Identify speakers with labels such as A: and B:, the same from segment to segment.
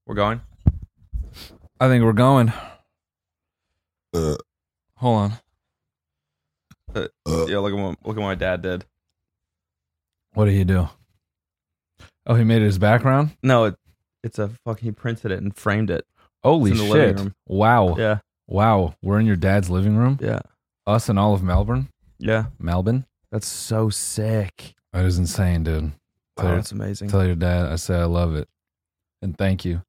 A: We're going?
B: I think we're going. Hold on.
A: Yeah, look at what my dad did.
B: What did he do? Oh, he made it his background?
A: No, it's a fucking. He printed it and framed it.
B: Holy
A: It's in the living
B: shit.
A: room.
B: Wow.
A: Yeah,
B: Wow. We're in your dad's living room?
A: yeah,
B: Us and all of Melbourne?
A: yeah.
B: Melbourne?
A: That's so sick.
B: That is insane, dude.
A: Wow, that's amazing.
B: Tell your dad I said I love it. And thank you.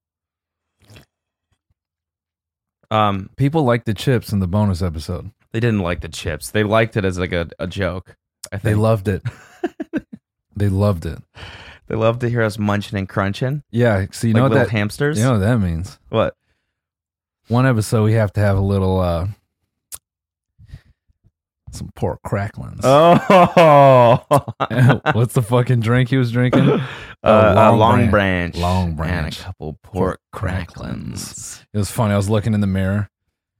B: People liked the chips in the bonus episode.
A: They didn't like the chips. They liked it as like a joke. I think
B: They loved it. They loved it.
A: They love to hear us munching and crunching.
B: Yeah. So you
A: like
B: know what
A: little
B: that
A: hamsters.
B: You know what that means?
A: What?
B: One episode we have to have a little some pork cracklings.
A: Oh,
B: What's the fucking drink he was drinking?
A: Long branch.
B: Long
A: And a
B: branch.
A: couple pork
B: Pork
A: cracklings.
B: It was funny. I was looking in the mirror,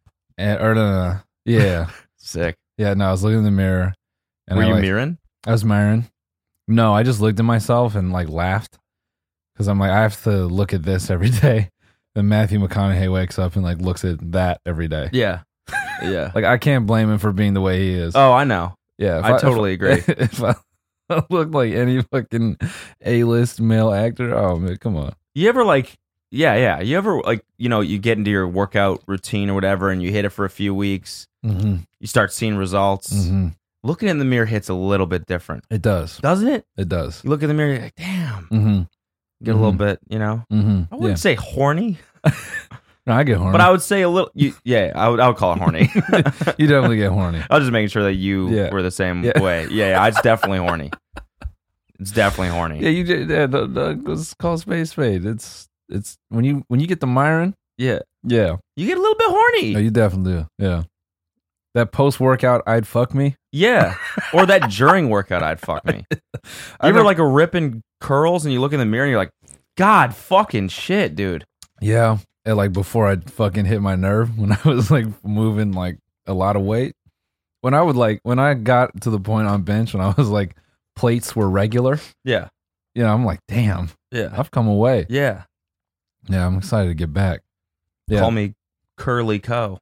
B: yeah,
A: Sick.
B: yeah. No, I was looking in the mirror, and
A: Were
B: I,
A: you
B: like,
A: mirroring?
B: I was mirroring. No, I just looked at myself and like laughed because I'm like, I have to look at this every day. Then Matthew McConaughey wakes up and like looks at that every day.
A: Yeah. Yeah.
B: Like I can't blame him for being the way he is.
A: Oh, I know.
B: Yeah,
A: I totally agree.
B: If I looked like any fucking A-list male actor, oh man, come on.
A: You ever like, yeah. You ever like, you get into your workout routine or whatever and you hit it for a few weeks,
B: Mm-hmm.
A: you start seeing results.
B: Mm-hmm.
A: Looking in the mirror hits a little bit different.
B: It does.
A: Doesn't it?
B: It does.
A: You look in the mirror, you're like, damn.
B: Mm-hmm.
A: Get a little bit,
B: Mm-hmm.
A: I wouldn't say horny,
B: No, I get horny.
A: but I would say a little, I would call it horny.
B: You definitely get horny.
A: I was just making sure that you
B: Yeah.
A: were the same
B: Yeah.
A: way. Yeah, it's definitely horny. It's definitely horny.
B: Yeah, you did. Yeah, let's call spade spade. It's when you get the Myron.
A: Yeah.
B: Yeah,
A: You get a little bit horny.
B: no, you definitely do. Yeah, that post workout, I'd fuck me.
A: Yeah. Or that during workout, I'd fuck me. You ever like a ripping curls and you look in the mirror and you're like, God fucking shit, dude.
B: Yeah, and like before I fucking hit my nerve when I was like moving like a lot of weight. When I got to the point on bench when I was like plates were regular.
A: Yeah.
B: I'm like, damn,
A: Yeah.
B: I've come away.
A: Yeah.
B: Yeah, I'm excited to get back. Yeah.
A: Call me Curly Co.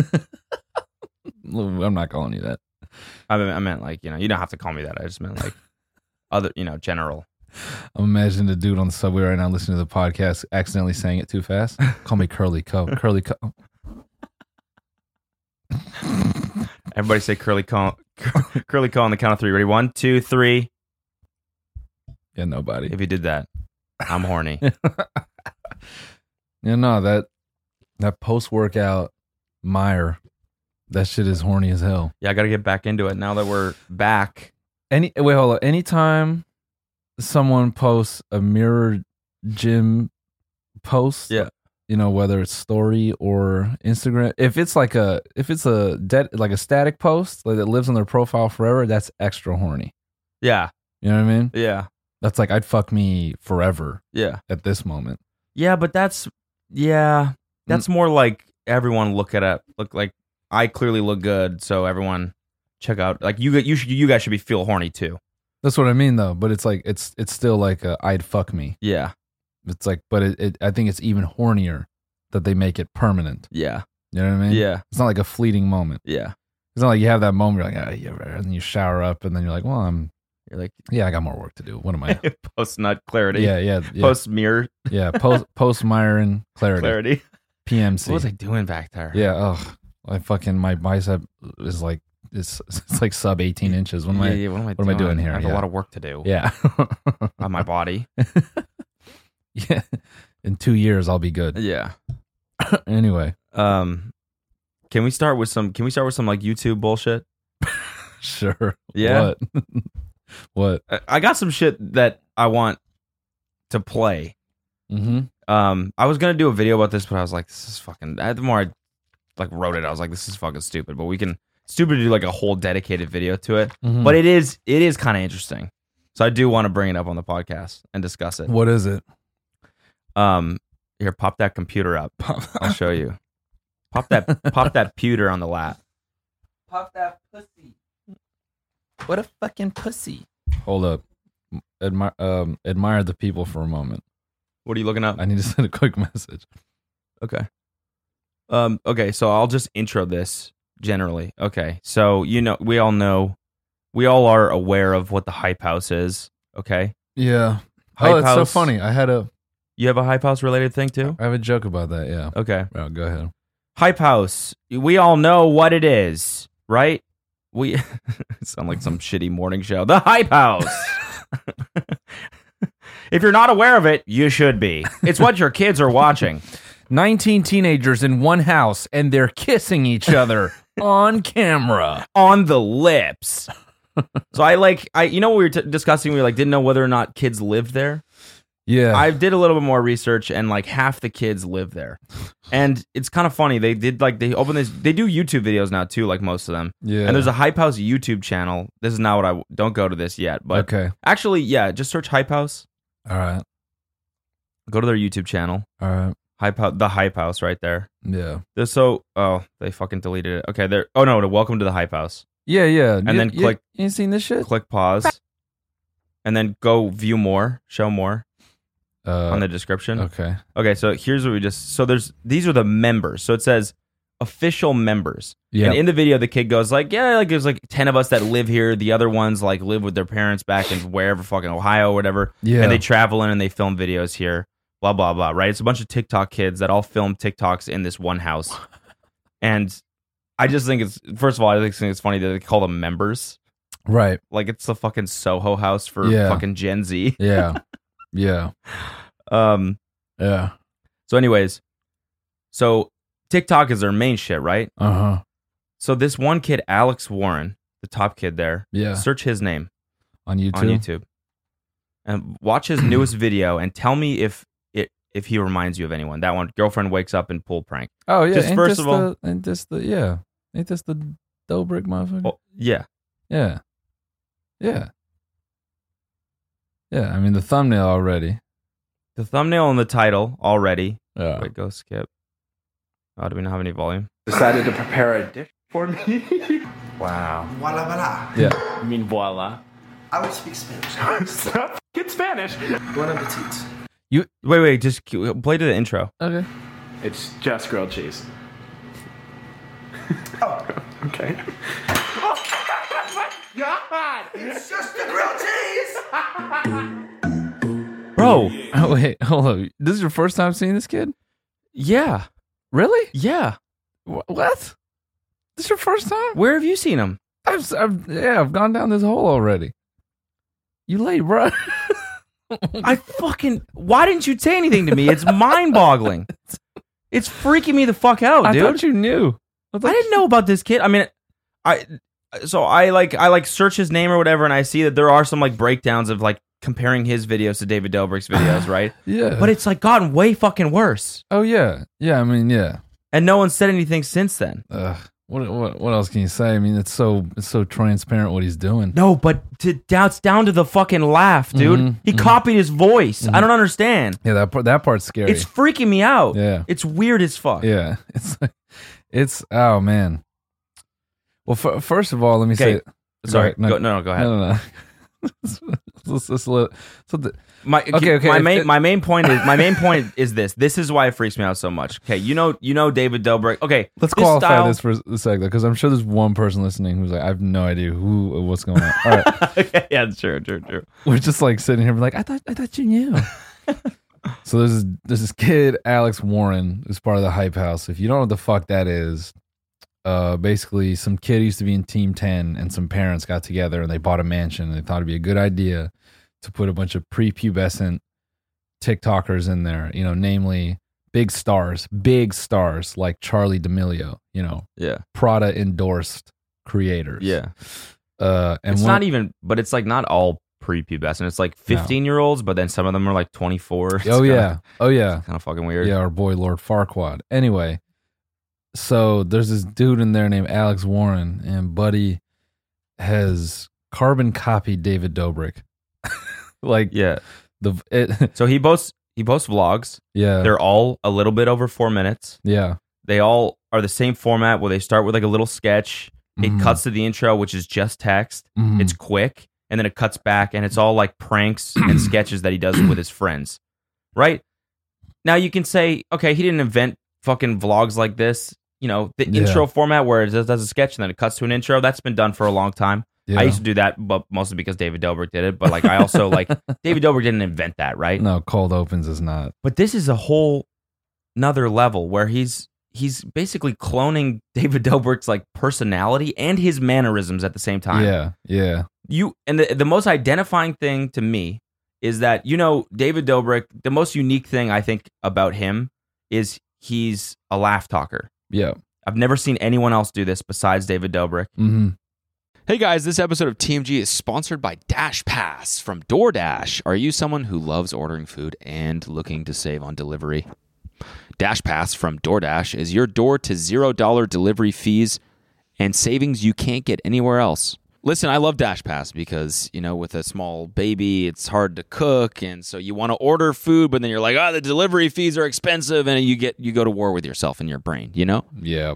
B: I'm not calling you that.
A: I meant like, you don't have to call me that. I just meant like other, general.
B: I'm imagining the dude on the subway right now listening to the podcast accidentally saying it too fast. Call me Curly Co. Curly Co.
A: Everybody say Curly Co. Curly Co on the count of three. Ready? 1, 2, 3.
B: Yeah, nobody.
A: If you did that, I'm horny.
B: Yeah, no, that post-workout Meyer, that shit is horny as hell.
A: Yeah, I got to get back into it now that we're back.
B: Wait, hold on. Anytime someone posts a mirror gym post,
A: Yeah.
B: Whether it's story or Instagram, if it's a static post like that lives on their profile forever, that's extra horny.
A: Yeah.
B: You know what I mean?
A: Yeah.
B: That's like I'd fuck me forever
A: Yeah.
B: at this moment.
A: Yeah, but that's more like everyone look like I clearly look good, so everyone check out. Like you guys should feel horny too.
B: That's what I mean though. But it's like it's still like I'd fuck me.
A: Yeah.
B: It's like, but I think it's even hornier that they make it permanent.
A: Yeah.
B: You know what I mean?
A: Yeah.
B: It's not like a fleeting moment.
A: Yeah.
B: It's not like you have that moment, you're like, yeah, and then you shower up, and then you're like, well,
A: You're like
B: I got more work to do. What am I?
A: post nut clarity.
B: Yeah.
A: Post mirror
B: Yeah, post Myron clarity. PMC.
A: What was I doing back there?
B: Yeah. My bicep is like it's like sub 18 inches. What am I doing here?
A: I have a lot of work to do.
B: Yeah.
A: On my body.
B: Yeah. In 2 years, I'll be good.
A: Yeah.
B: Anyway.
A: Can we start with some like YouTube bullshit?
B: Sure.
A: Yeah.
B: What?
A: I got some shit that I want to play.
B: Mm-hmm.
A: I was gonna do a video about this, but I was like, this is fucking. The more I like wrote it, I was like, this is fucking stupid. But stupid to do like a whole dedicated video to it.
B: Mm-hmm.
A: But it is kind of interesting. So I do want to bring it up on the podcast and discuss it.
B: What is it?
A: Here, pop that computer up. I'll show you. Pop that pewter on the lap.
B: Pop that pussy. What a fucking pussy. Hold up. Admire the people for a moment.
A: What are you looking up?
B: I need to send a quick message.
A: Okay. Okay, so I'll just intro this generally. Okay, so we all are aware of what the Hype House is. Okay.
B: Yeah.
A: Hype
B: That's
A: House.
B: so funny.
A: You have a Hype House related thing too?
B: I have a joke about that. Yeah.
A: Okay.
B: Oh, go ahead.
A: Hype House. We all know what it is, right? We sound like some shitty morning show. The Hype House. If you're not aware of it, you should be. It's what your kids are watching.
B: 19 teenagers in one house and they're kissing each other on camera.
A: On the lips. So you know what we were discussing? We didn't know whether or not kids lived there.
B: Yeah.
A: I did a little bit more research and half the kids live there. And it's kind of funny. They did they open this, they do YouTube videos now too, like most of them.
B: Yeah.
A: And there's a Hype House YouTube channel. This is not what don't go to this yet, but
B: okay.
A: Actually, yeah, just search Hype House.
B: All right.
A: Go to their YouTube channel.
B: All right.
A: The Hype House right there.
B: Yeah.
A: They fucking deleted it. Okay, there. Oh no, welcome to the Hype House.
B: Yeah, yeah.
A: And then click.
B: You ain't seen this shit?
A: Click pause. And then go view more, show more on the description.
B: Okay.
A: Okay, so here's what these are the members. So it says official members.
B: Yeah.
A: And in the video, the kid goes there's 10 of us that live here. The other ones live with their parents back in wherever, fucking Ohio or whatever.
B: Yeah.
A: And they travel in and they film videos here. Blah, blah, blah, right? It's a bunch of TikTok kids that all film TikToks in this one house. And I just think first of all, I think it's funny that they call them members.
B: Right.
A: It's a fucking Soho house for fucking Gen Z.
B: Yeah. Yeah. Yeah.
A: So anyways, TikTok is their main shit, right?
B: Uh-huh.
A: So this one kid, Alex Warren, the top kid there,
B: yeah.
A: Search his name
B: on YouTube.
A: And watch his newest video and tell me if he reminds you of anyone. That one, girlfriend wakes up in pool prank.
B: Oh yeah.
A: Just first of all,
B: ain't this the Dobrik motherfucker?
A: Oh, yeah.
B: Yeah. Yeah. Yeah. I mean the thumbnail already.
A: The thumbnail and the title already.
B: Yeah.
A: Wait, go skip. Oh, do we not have any volume?
C: Decided to prepare a dish for me.
A: Wow.
C: Voila, voila.
B: Yeah.
A: You mean voila?
C: I would speak Spanish.
A: Stop. Get Spanish.
C: Bon appetit.
A: You wait. Just play to the intro.
B: Okay.
C: It's just grilled cheese. Oh. Okay. Oh, God! It's just the grilled cheese!
A: Bro.
B: Oh, wait, hold on. This is your first time seeing this kid?
A: Yeah.
B: Really?
A: Yeah.
B: What? This is your first time?
A: Where have you seen him?
B: I've gone down this hole already. You late, bro.
A: Why didn't you say anything to me? It's mind-boggling. It's freaking me the fuck out, dude.
B: I thought you knew.
A: I didn't know about this kid. I mean, I search his name or whatever, and I see that there are some breakdowns of comparing his videos to David Dobrik's videos, right?
B: Yeah.
A: But it's gotten way fucking worse.
B: Oh yeah. Yeah, I mean, yeah.
A: And no one said anything since then.
B: What else can you say? I mean, it's so transparent what he's doing.
A: No, but it's down to the fucking laugh, dude.
B: Mm-hmm,
A: He copied his voice. I don't understand.
B: Yeah, that part's scary.
A: It's freaking me out.
B: Yeah.
A: It's weird as fuck.
B: Yeah. It's oh man. Well, first of all, let me say.
A: Sorry.
B: No,
A: go ahead.
B: No.
A: My main point is this. This is why it freaks me out so much. Okay, you know David Dobrik. Okay,
B: let's qualify this for a sec, though, because I'm sure there's one person listening who's like, I have no idea what's going on. All right,
A: okay, yeah, true.
B: We're just sitting here, like, I thought you knew. So there's this kid, Alex Warren, who's part of the Hype House. If you don't know what the fuck that is, basically some kid used to be in Team 10 and some parents got together and they bought a mansion and they thought it'd be a good idea to put a bunch of prepubescent TikTokers in there, namely big stars like Charli D'Amelio,
A: yeah,
B: Prada endorsed creators.
A: Yeah.
B: And
A: it's not even, but it's not all prepubescent. It's 15-year-olds, but then some of them are 24. It's
B: yeah.
A: kind of fucking weird.
B: Yeah, our boy Lord Farquaad. Anyway, so there's this dude in there named Alex Warren, and Buddy has carbon copied David Dobrik.
A: Yeah.
B: So
A: he posts vlogs.
B: Yeah.
A: They're all a little bit over 4 minutes.
B: Yeah.
A: They all are the same format where they start with a little sketch. It cuts to the intro, which is just text. It's quick. And then it cuts back and it's all pranks and sketches that he does with his friends. Right? Now you can say, okay, he didn't invent fucking vlogs like this. You know, the intro format where it does a sketch and then it cuts to an intro. That's been done for a long time.
B: Yeah.
A: I used to do that, but mostly because David Dobrik did it. But like, I also like David Dobrik didn't invent that, right?
B: No, cold opens is not.
A: But this is a whole another level where he's basically cloning David Dobrik's like personality and his mannerisms at the same time.
B: Yeah.
A: And the most identifying thing to me is that, you know, David Dobrik, the most unique thing I think about him is he's a laugh talker.
B: Yeah.
A: I've never seen anyone else do this besides David Dobrik.
B: Mm-hmm.
D: Hey guys, this episode of TMG is sponsored by Dash Pass from DoorDash. Are you someone who loves ordering food and looking to save on delivery? Dash Pass from DoorDash is your door to $0 delivery fees and savings you can't get anywhere else. Listen, I love Dash Pass because, you know, with a small baby, it's hard to cook, and so you want to order food, but then you're like, the delivery fees are expensive, and you go to war with yourself in your brain, you know?
B: Yeah.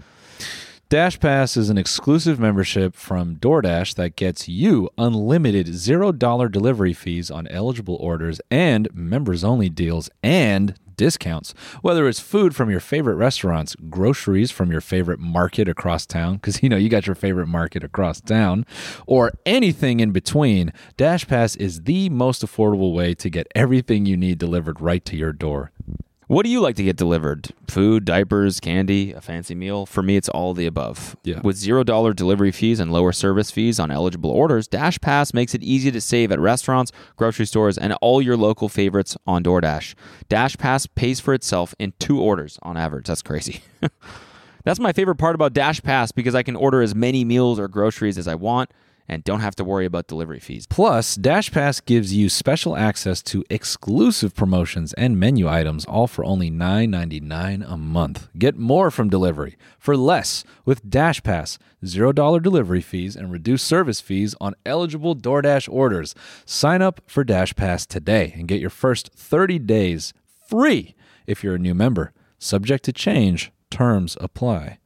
E: Dash Pass is an exclusive membership from DoorDash that gets you unlimited $0 delivery fees on eligible orders and members-only deals and discounts. Whether it's food from your favorite restaurants, groceries from your favorite market across town, because you know you got your favorite market across town, or anything in between, Dash Pass is the most affordable way to get everything you need delivered right to your door.
D: What do you like to get delivered? Food, diapers, candy, a fancy meal? For me, it's all of the above.
B: Yeah.
D: With $0 delivery fees and lower service fees on eligible orders, Dash Pass makes it easy to save at restaurants, grocery stores, and all your local favorites on DoorDash. Dash Pass pays for itself in 2 orders on average. That's crazy. That's my favorite part about Dash Pass because I can order as many meals or groceries as I want and don't have to worry about delivery fees.
E: Plus, Dash Pass gives you special access to exclusive promotions and menu items, all for only $9.99 a month. Get more from delivery for less with Dash Pass, $0 delivery fees, and reduced service fees on eligible DoorDash orders. Sign up for Dash Pass today and get your first 30 days free if you're a new member. Subject to change. Terms apply.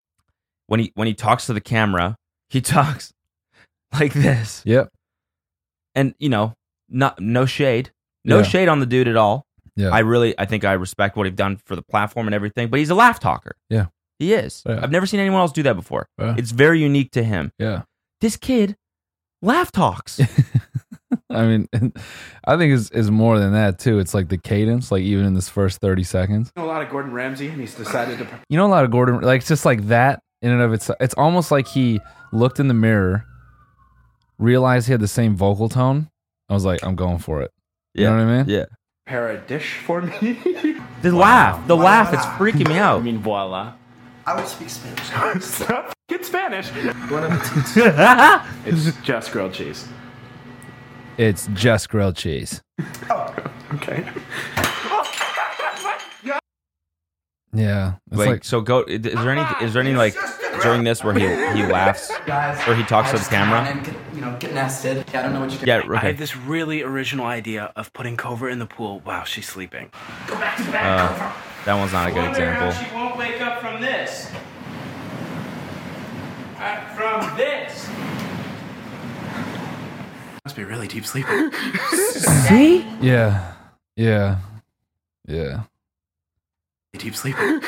A: When he talks to the camera, he talks like this.
B: Yep.
A: And, you know, no shade. No shade on the dude at all.
B: Yeah.
A: I think I respect what he's done for the platform and everything, but he's a laugh talker.
B: Yeah.
A: He is.
B: Yeah.
A: I've never seen anyone else do that before.
B: Yeah.
A: It's very unique to him.
B: Yeah.
A: This kid laugh talks.
B: I mean, I think it's more than that too. It's like the cadence, like even in this first 30 seconds.
C: A lot of Gordon Ramsay, and he's decided to.
B: You know, a lot of Gordon, like it's just like that in and of itself. It's almost like he looked in the mirror, realized he had the same vocal tone. I was like, I'm going for it. You know what I mean?
A: Yeah.
C: Prepare a dish for me.
A: The laugh, it's freaking me
C: I
A: out.
C: mean, voila.
F: I would speak Spanish.
C: Stop. Get Spanish.
F: Bon appetit.
C: It's just grilled cheese.
B: It's just grilled cheese.
C: Okay.
B: Yeah. It's
A: Like,
B: like
A: so go. Is there any like during this where he laughs or he talks to the camera?
F: And get nested. Yeah, I don't know what you're doing.
A: Yeah.
G: I
A: Okay.
G: have this really original idea of putting Cobra in the pool while she's sleeping.
A: That one's not a good example.
G: She won't wake up from this. From this. Must be really deep sleeping.
A: See?
B: yeah.
G: Deep sleeping.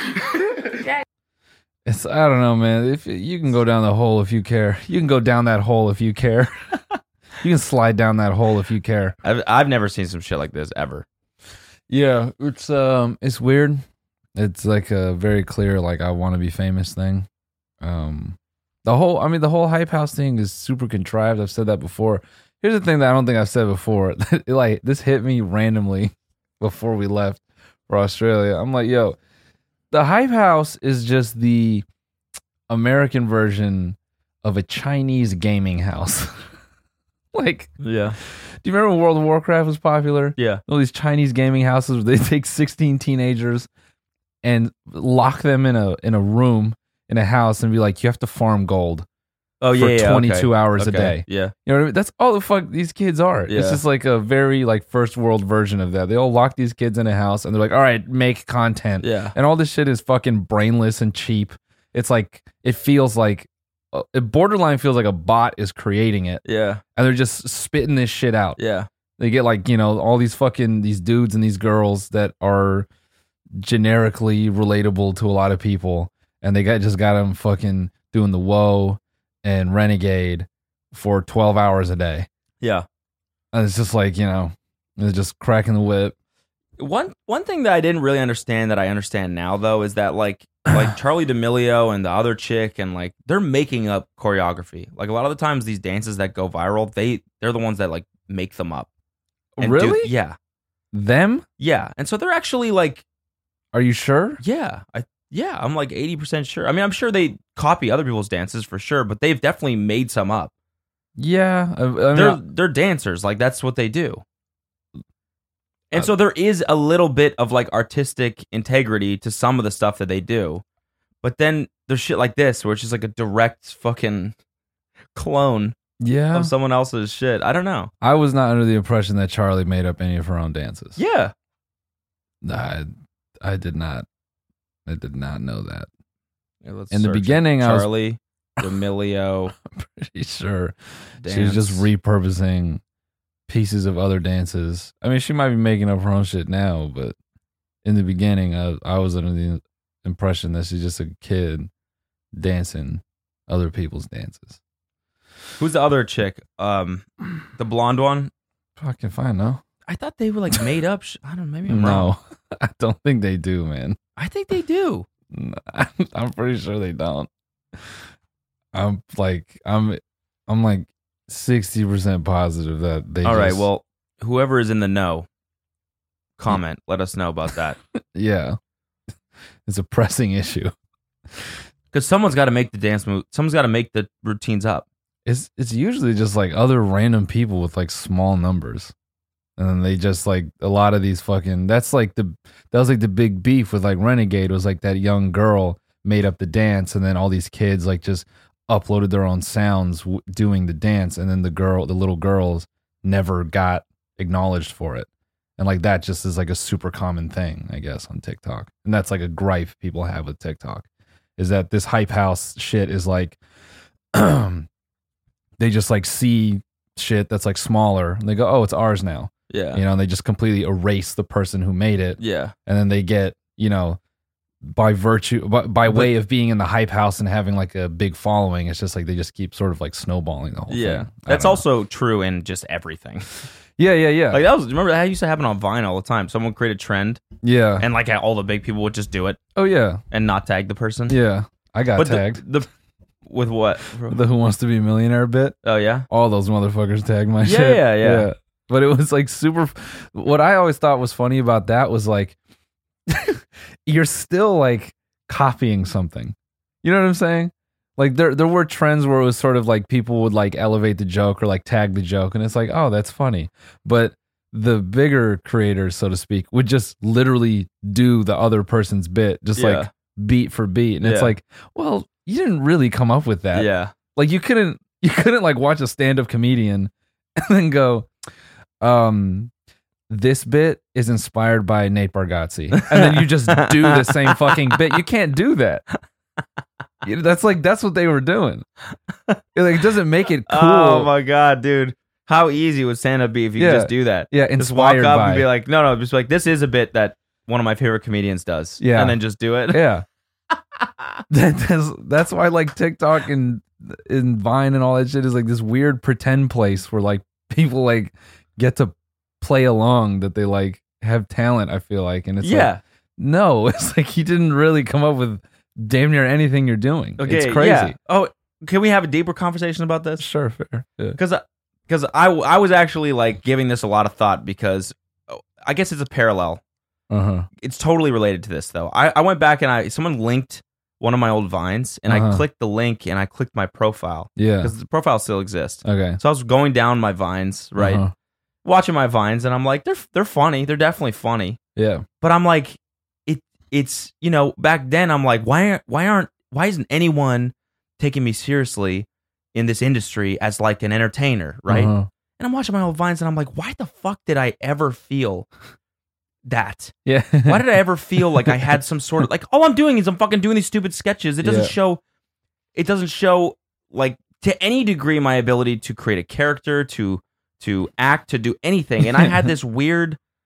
B: It's I don't know, man. If you can go down the hole if you care. You can go down that hole if you care. You can slide down that hole if you care.
A: I've never seen some shit like this ever.
B: Yeah, it's weird. It's like a very clear like I want to be famous thing. The whole hype house thing is super contrived. I've said that before. Here's the thing that I don't think I've said before. Like this hit me randomly before we left for Australia. I'm like, yo, the hype house is just the American version of a Chinese gaming house. Like,
A: Yeah.
B: do you remember when World of Warcraft was popular?
A: Yeah.
B: All these Chinese gaming houses where they take 16 teenagers and lock them in a room in a house and be like, you have to farm gold
A: Oh
B: for
A: yeah.
B: 22 hours a
A: Okay.
B: day.
A: Yeah.
B: You know what I mean? That's all the fuck these kids are. It's
A: Yeah.
B: just like a very like first world version of that. They all lock these kids in a house and they're like, all right, make content.
A: Yeah.
B: And all this shit is fucking brainless and cheap. It's like, it feels like, it borderline feels like a bot is creating it
A: Yeah.
B: and they're just spitting this shit out.
A: Yeah.
B: They get like, all these fucking, these dudes and these girls that are generically relatable to a lot of people, and they just got them fucking doing the Woe and Renegade for 12 hours a day.
A: Yeah.
B: And it's just like, it's just cracking the whip.
A: One thing that I didn't really understand that I understand now though is that like Charlie D'Amelio and the other chick and like they're making up choreography. Like a lot of the times these dances that go viral, they're the ones that like make them up. And
B: Really?
A: Yeah.
B: Them?
A: Yeah. And so they're actually like,
B: Are you sure?
A: yeah, I'm like 80% sure. I mean, I'm sure they copy other people's dances for sure, but they've definitely made some up.
B: Yeah. I mean,
A: They're dancers. Like that's what they do. And so there is a little bit of like artistic integrity to some of the stuff that they do. But then there's shit like this where it's just like a direct fucking clone
B: yeah.
A: of someone else's shit. I don't know.
B: I was not under the impression that Charlie made up any of her own dances.
A: Yeah.
B: I did not. I did not know that.
A: Yeah, let's
B: In the
A: search it.
B: beginning, I was
A: Charlie D'Amelio
B: pretty sure
A: dance.
B: she was just repurposing pieces of other dances. I mean, she might be making up her own shit now, but in the beginning, I was under the impression that she's just a kid dancing other people's dances.
A: Who's the other chick? The blonde one?
B: Fucking fine, no?
A: I thought they were like made up. I don't know. Maybe I'm wrong.
B: No, I don't think they do, man.
A: I think they do.
B: I'm pretty sure they don't. I'm like 60% positive that they.
A: All right.
B: just-
A: Well, whoever is in the know, comment. Let us know about that.
B: yeah, it's a pressing issue.
A: Because someone's got to make the dance move. Someone's got to make the routines up.
B: It's usually just like other random people with like small numbers, and then they just like a lot of these fucking. That was like the big beef with like Renegade was like that young girl made up the dance, and then all these kids like just uploaded their own sounds doing the dance, and then the little girls never got acknowledged for it, and like that just is like a super common thing, I guess, on TikTok, and that's like a gripe people have with TikTok, is that this hype house shit is like. They just like see shit that's like smaller and they go, oh, it's ours now.
A: Yeah.
B: And they just completely erase the person who made it.
A: Yeah.
B: And then they get, by way of being in the hype house and having like a big following, it's just like they just keep sort of like snowballing the whole
A: Yeah.
B: thing.
A: That's also true in just everything.
B: Yeah.
A: Like remember that used to happen on Vine all the time. Someone would create a trend
B: Yeah.
A: and like all the big people would just do it
B: Oh, yeah.
A: and not tag the person.
B: Yeah. I got
A: But
B: tagged.
A: with what?
B: The Who Wants to Be a Millionaire bit.
A: Oh yeah.
B: All those motherfuckers tagged my
A: Yeah,
B: shit.
A: yeah.
B: But it was like super. What I always thought was funny about that was like, you're still like copying something. You know what I'm saying? Like there were trends where it was sort of like people would like elevate the joke or like tag the joke, and it's like, oh, that's funny. But the bigger creators, so to speak, would just literally do the other person's bit, just like beat for beat, and it's like, well, you didn't really come up with that.
A: Yeah.
B: Like you couldn't like watch a stand-up comedian and then go, this bit is inspired by Nate Bargatze, and then you just do the same fucking bit. You can't do that. That's what they were doing. It doesn't make it cool.
A: Oh my god, dude. How easy would stand-up be if you could just do that?
B: Yeah,
A: just walk
B: inspired
A: up
B: by.
A: and be like, no, just like, this is a bit that one of my favorite comedians does.
B: Yeah.
A: And then just do it.
B: Yeah. That's why like TikTok and Vine and all that shit is like this weird pretend place where like people like get to play along that they like have talent, I feel like. And it's like, no, it's like he didn't really come up with damn near anything you're doing.
A: Okay,
B: it's crazy.
A: yeah. Oh, can we have a deeper conversation about this?
B: Sure, fair. Yeah.
A: Because I was actually like giving this a lot of thought because I guess it's a parallel.
B: Uh-huh.
A: It's totally related to this though. I went back and someone linked one of my old Vines and I clicked the link and I clicked my profile.
B: Yeah.
A: Because the profile still exists.
B: Okay.
A: So I was going down my Vines, right? Watching my Vines and I'm like, they're funny. They're definitely funny.
B: Yeah.
A: But I'm like, it's back then I'm like, why isn't anyone taking me seriously in this industry as like an entertainer, right? And I'm watching my old Vines and I'm like, why the fuck did I ever feel that?
B: Yeah.
A: Why did I ever feel like I had some sort of like, all I'm doing is I'm fucking doing these stupid sketches. It doesn't show like to any degree my ability to create a character, to act, to do anything. And I had this weird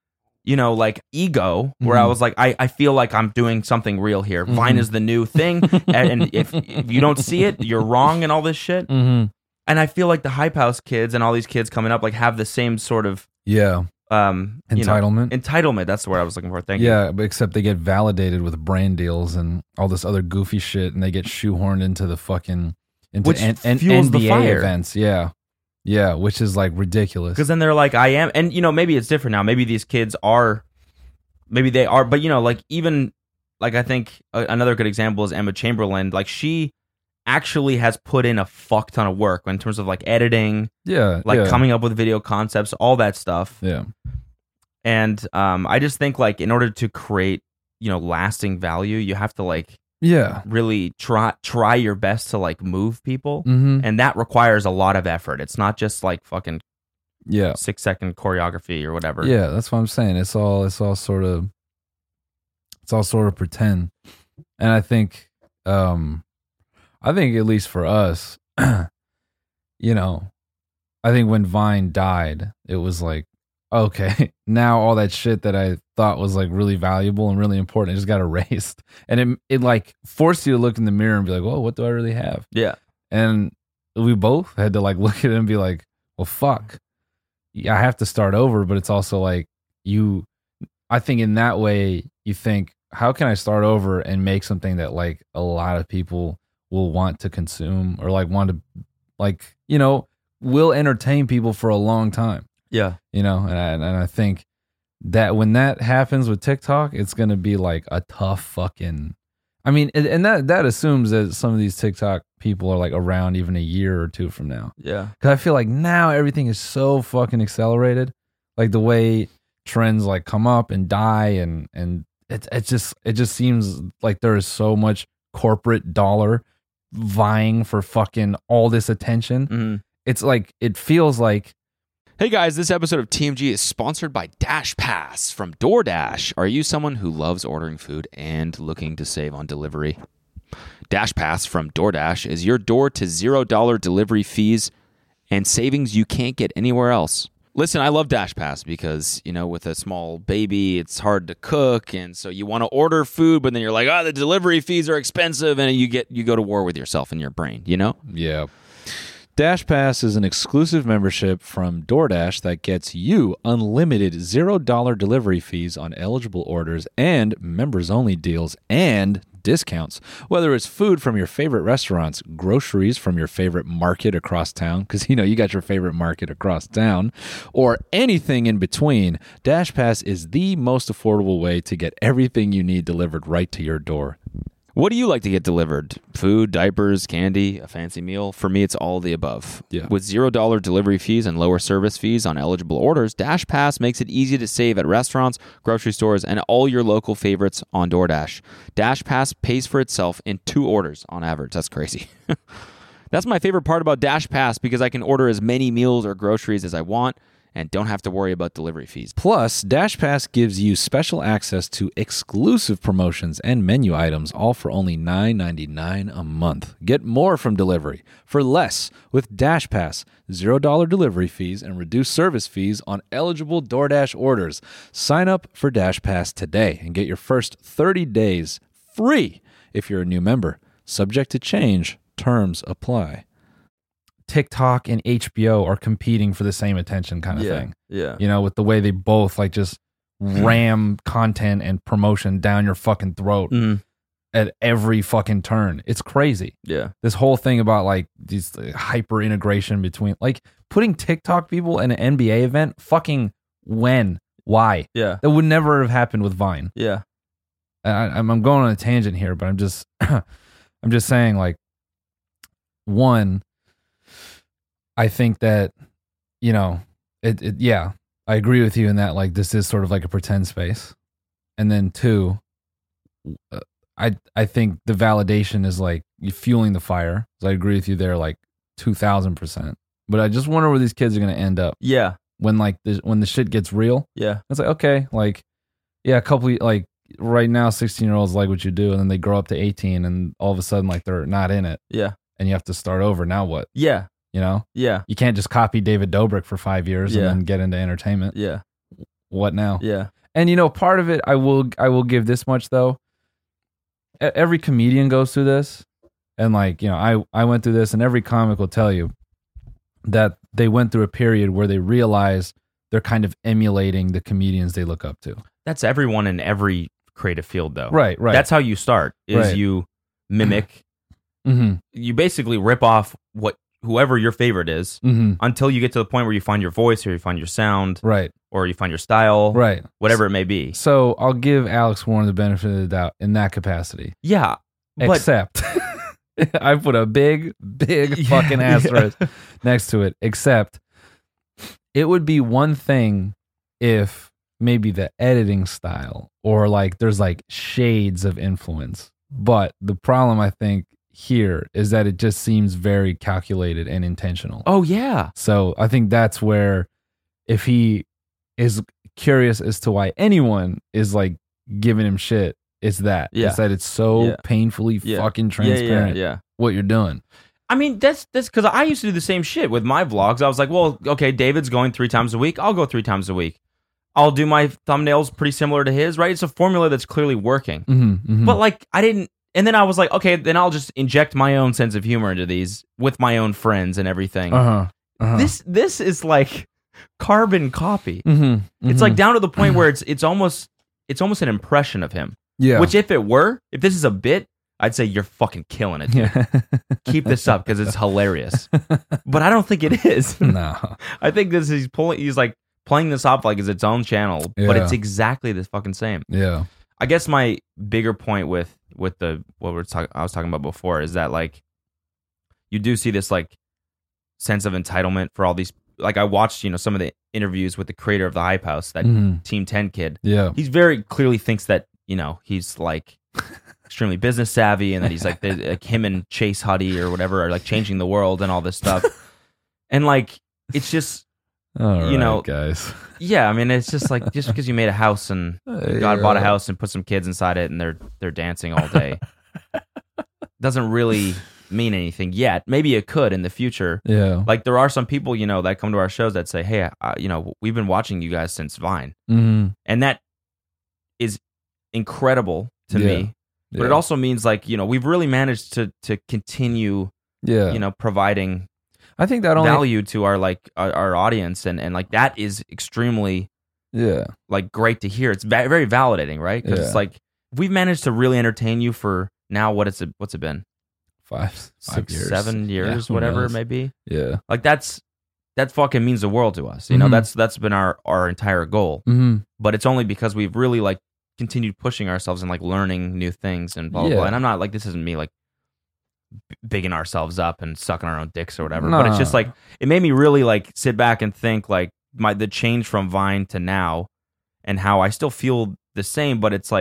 A: you know, like ego, where I was like, I feel like I'm doing something real here. Vine is the new thing, and if you don't see it, you're wrong, and all this shit. And I feel like the Hype House kids and all these kids coming up like have the same sort of
B: entitlement.
A: Entitlement. That's the word I was looking for. Thank you.
B: Yeah, but except they get validated with brand deals and all this other goofy shit, and they get shoehorned into the fucking
A: Which fuels the
B: NBA
A: fire.
B: events. Yeah, which is like ridiculous.
A: Because then they're like, I am, and you know, maybe it's different now. Maybe these kids are, maybe they are, but you know, like even like I think another good example is Emma Chamberlain. Like she actually has put in a fuck ton of work in terms of like editing, coming up with video concepts, all that stuff.
B: Yeah,
A: and I just think like in order to create, you know, lasting value, you have to like really try your best to like move people, and that requires a lot of effort. It's not just like fucking 6-second choreography or whatever.
B: Yeah, that's what I'm saying. It's all sort of pretend. And I think at least for us, you know, I think when Vine died, it was like, okay, now all that shit that I thought was like really valuable and really important, it just got erased. And it like forced you to look in the mirror and be like, whoa, what do I really have?
A: Yeah.
B: And we both had to like look at it and be like, well, fuck. I have to start over, but it's also like I think in that way you think, how can I start over and make something that like a lot of people will want to consume or like want to like, you know, will entertain people for a long time.
A: Yeah.
B: You know, and I think that when that happens with TikTok, it's going to be like a tough fucking, I mean, and that assumes that some of these TikTok people are like around even a year or two from now.
A: Yeah.
B: Cause I feel like now everything is so fucking accelerated. Like the way trends like come up and die and it just seems like there is so much corporate dollar vying for fucking all this attention. It's like, it feels like,
D: Hey guys, this episode of TMG is sponsored by Dash Pass from DoorDash. Are you someone who loves ordering food and looking to save on delivery? Dash Pass from DoorDash is your door to $0 delivery fees and savings you can't get anywhere else. Listen, I love Dash Pass because, you know, with a small baby, it's hard to cook, and so you want to order food, but then you're like, the delivery fees are expensive, and you go to war with yourself in your brain, you know?
B: Yeah.
E: Dash Pass is an exclusive membership from DoorDash that gets you unlimited $0 delivery fees on eligible orders and members-only deals and discounts. Whether it's food from your favorite restaurants, groceries from your favorite market across town, because you know you got your favorite market across town, or anything in between, Dash Pass is the most affordable way to get everything you need delivered right to your door.
D: What do you like to get delivered? Food, diapers, candy, a fancy meal? For me, it's all of the above.
B: Yeah.
D: With $0 delivery fees and lower service fees on eligible orders, Dash Pass makes it easy to save at restaurants, grocery stores, and all your local favorites on DoorDash. Dash Pass pays for itself in 2 orders on average. That's crazy. That's my favorite part about Dash Pass because I can order as many meals or groceries as I want and don't have to worry about delivery fees.
E: Plus, Dash Pass gives you special access to exclusive promotions and menu items, all for only $9.99 a month. Get more from delivery for less with Dash Pass, $0 delivery fees, and reduced service fees on eligible DoorDash orders. Sign up for Dash Pass today and get your first 30 days free if you're a new member. Subject to change. Terms apply.
B: TikTok and HBO are competing for the same attention kind of thing.
A: Yeah.
B: You know, with the way they both like just ram content and promotion down your fucking throat at every fucking turn. It's crazy.
A: Yeah.
B: This whole thing about like these hyper integration between like putting TikTok people in an NBA event, fucking when? Why?
A: Yeah.
B: That would never have happened with Vine.
A: Yeah.
B: I'm going on a tangent here, but I'm just I'm just saying like one, I think that, you know, yeah, I agree with you in that, like, this is sort of like a pretend space. And then 2, I think the validation is like you fueling the fire. So I agree with you there, like 2000%. But I just wonder where these kids are going to end up.
A: Yeah.
B: When like when the shit gets real.
A: Yeah.
B: It's like, okay, like, yeah, a couple like right now 16-year-olds like what you do, and then they grow up to 18 and all of a sudden like they're not in it.
A: Yeah.
B: And you have to start over. Now what?
A: Yeah.
B: You know?
A: Yeah.
B: You can't just copy David Dobrik for 5 years and then get into entertainment.
A: Yeah.
B: what now?
A: Yeah.
B: And part of it, I will give this much though. Every comedian goes through this, and I went through this, and every comic will tell you that they went through a period where they realize they're kind of emulating the comedians they look up to.
A: That's everyone in every creative field, though.
B: Right.
A: That's how you start. Is
B: Right.
A: you mimic.
B: Mm-hmm.
A: You basically rip off whoever your favorite is
B: Mm-hmm.
A: until you get to the point where you find your voice, or you find your sound,
B: Right.
A: or you find your style,
B: Right.
A: whatever it may be.
B: So I'll give Alex Warren the benefit of the doubt in that capacity.
A: Yeah, but
B: Except I put a big fucking asterisk next to it. Except it would be one thing if maybe the editing style or there's shades of influence. But the problem I think here is that it just seems very calculated and intentional.
A: oh yeah,
B: So I think that's where if he is curious as to why anyone is giving him shit, it's that.
A: Yeah.
B: It's that it's so
A: Yeah.
B: painfully
A: Yeah.
B: fucking transparent
A: Yeah.
B: what you're doing.
A: I mean, that's because I used to do the same shit with my vlogs. I was like, well, okay, David's going 3 times a week. I'll go 3 times a week. I'll do my thumbnails pretty similar to his, right? It's a formula that's clearly working.
B: Mm-hmm, mm-hmm.
A: But I didn't, and then I was like, okay, then I'll just inject my own sense of humor into these with my own friends and everything.
B: Uh-huh.
A: This is like carbon copy.
B: Mm-hmm,
A: It's down to the point where it's almost an impression of him.
B: yeah.
A: Which if this is a bit, I'd say you're fucking killing it. Dude.
B: yeah.
A: Keep this up because it's hilarious. But I don't think it is.
B: No.
A: I think he's playing this off like it's its own channel, but
B: Yeah.
A: it's exactly the fucking same.
B: Yeah.
A: I guess my bigger point with I was talking about before is that you do see this sense of entitlement for all these. I watched some of the interviews with the creator of the Hype House, that
B: Mhm.
A: Team 10 kid.
B: Yeah.
A: He's very clearly thinks that he's extremely business savvy, and that he's him and Chase Huddy or whatever are changing the world and all this stuff. And it's just
B: All right,
A: you know,
B: guys.
A: yeah. I mean, it's just just because you made a house and God bought a house and put some kids inside it and they're dancing all day doesn't really mean anything yet. Maybe it could in the future.
B: Yeah.
A: There are some people that come to our shows that say, "Hey, we've been watching you guys since Vine,"
B: Mm-hmm.
A: and that is incredible to
B: Yeah.
A: me. But it also means we've really managed to continue providing
B: I think that only
A: value to our audience, and that is extremely
B: yeah.
A: great to hear. It's very validating, right? Because
B: Yeah.
A: it's if we've managed to really entertain you for now what's it been
B: 5
A: 6
B: years.
A: 7 years,
B: Yeah, who
A: whatever
B: knows?
A: it may be.
B: Yeah.
A: That fucking means the world to us.
B: Mhm.
A: That's been our entire goal.
B: Mm-hmm.
A: But it's only because we've really continued pushing ourselves and learning new things and blah blah.
B: Yeah.
A: blah. And I'm not this isn't me bigging ourselves up and sucking our own dicks or whatever.
B: No.
A: But it's just it made me really sit back and think the change from Vine to now, and how I still feel the same, but it's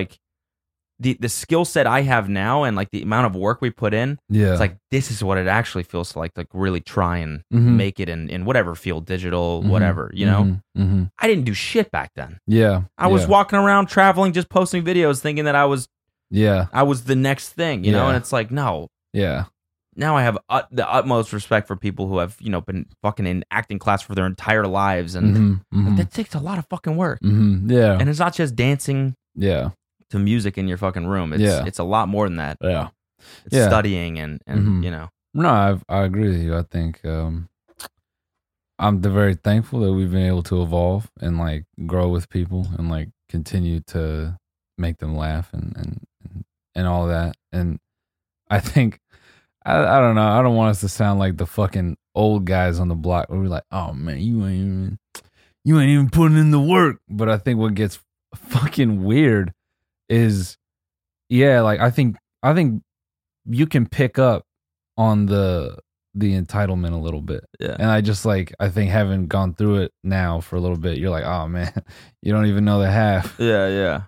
A: the skill set I have now and the amount of work we put in.
B: Yeah.
A: It's this is what it actually feels like really try and
B: Mhm.
A: make it in whatever field, digital,
B: Mhm.
A: whatever, you know?
B: Mm-hmm.
A: I didn't do shit back then.
B: Yeah.
A: I was walking around traveling, just posting videos thinking that I was
B: Yeah.
A: the next thing, you know?
B: Yeah.
A: And it's no.
B: Yeah.
A: Now I have the utmost respect for people who have, been fucking in acting class for their entire lives. And
B: Mm-hmm.
A: that takes a lot of fucking work.
B: Mm-hmm. Yeah.
A: And it's not just dancing
B: Yeah.
A: to music in your fucking room. It's,
B: Yeah.
A: it's a lot more than that.
B: Yeah.
A: It's
B: Yeah.
A: studying and
B: Mhm. No, I agree with you. I think I'm very thankful that we've been able to evolve and grow with people and continue to make them laugh and all that. And I think I don't know. I don't want us to sound like the fucking old guys on the block where we're like, oh man, you ain't even putting in the work. But I think what gets fucking weird is, yeah, I think you can pick up on the entitlement a little bit.
A: Yeah.
B: And I think having gone through it now for a little bit, you're oh man, you don't even know the half.
A: Yeah, yeah.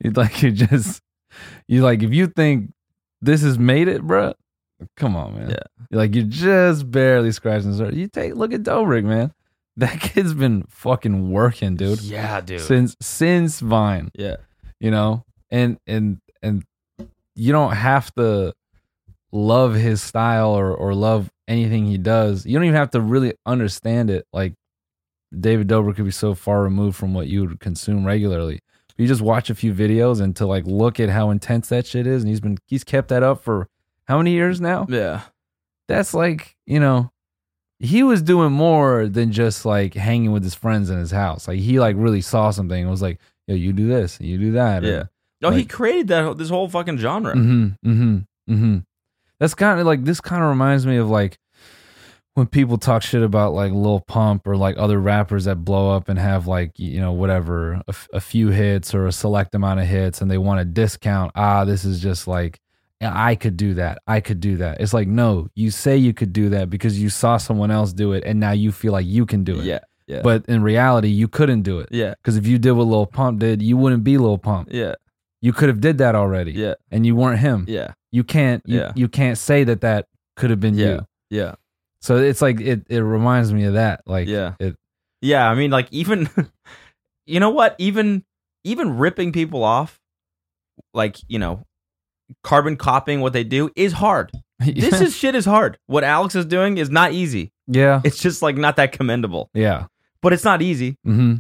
B: If you think this has made it, bro, come on, man.
A: Yeah.
B: You're just barely scratching the surface. Look at Dobrik, man. That kid's been fucking working, dude.
A: Yeah, dude.
B: Since Vine.
A: Yeah.
B: And you don't have to love his style or love anything he does. You don't even have to really understand it. David Dobrik could be so far removed from what you would consume regularly. You just watch a few videos and to like look at how intense that shit is, and he's kept that up for how many years now?
A: Yeah.
B: That's like, you know, he was doing more than just like hanging with his friends in his house. Like he like really saw something and was like, yo, you do this, you do that.
A: Yeah. No,
B: like,
A: he created this whole fucking genre.
B: That's kind of like, this kind of reminds me of like when people talk shit about like Lil Pump or like other rappers that blow up and have like, you know, whatever, a few hits or a select amount of hits, and they want to discount, this is just like, I could do that. I could do that. It's like, no, you say you could do that because you saw someone else do it and now you feel like you can do it.
A: Yeah. Yeah.
B: But in reality, you couldn't do it.
A: Yeah.
B: Because if you did what Lil Pump did, you wouldn't be Lil Pump.
A: Yeah.
B: You could have did that already.
A: Yeah.
B: And you weren't him.
A: Yeah.
B: You can't you can't say that could have been you.
A: Yeah.
B: So it's like it reminds me of that. Like
A: Yeah, I mean, like, even you know what? Even ripping people off, like, you know, carbon copying what they do is hard. This shit is hard. What Alex is doing is not easy.
B: Yeah.
A: It's just like not that commendable.
B: Yeah.
A: But it's not easy.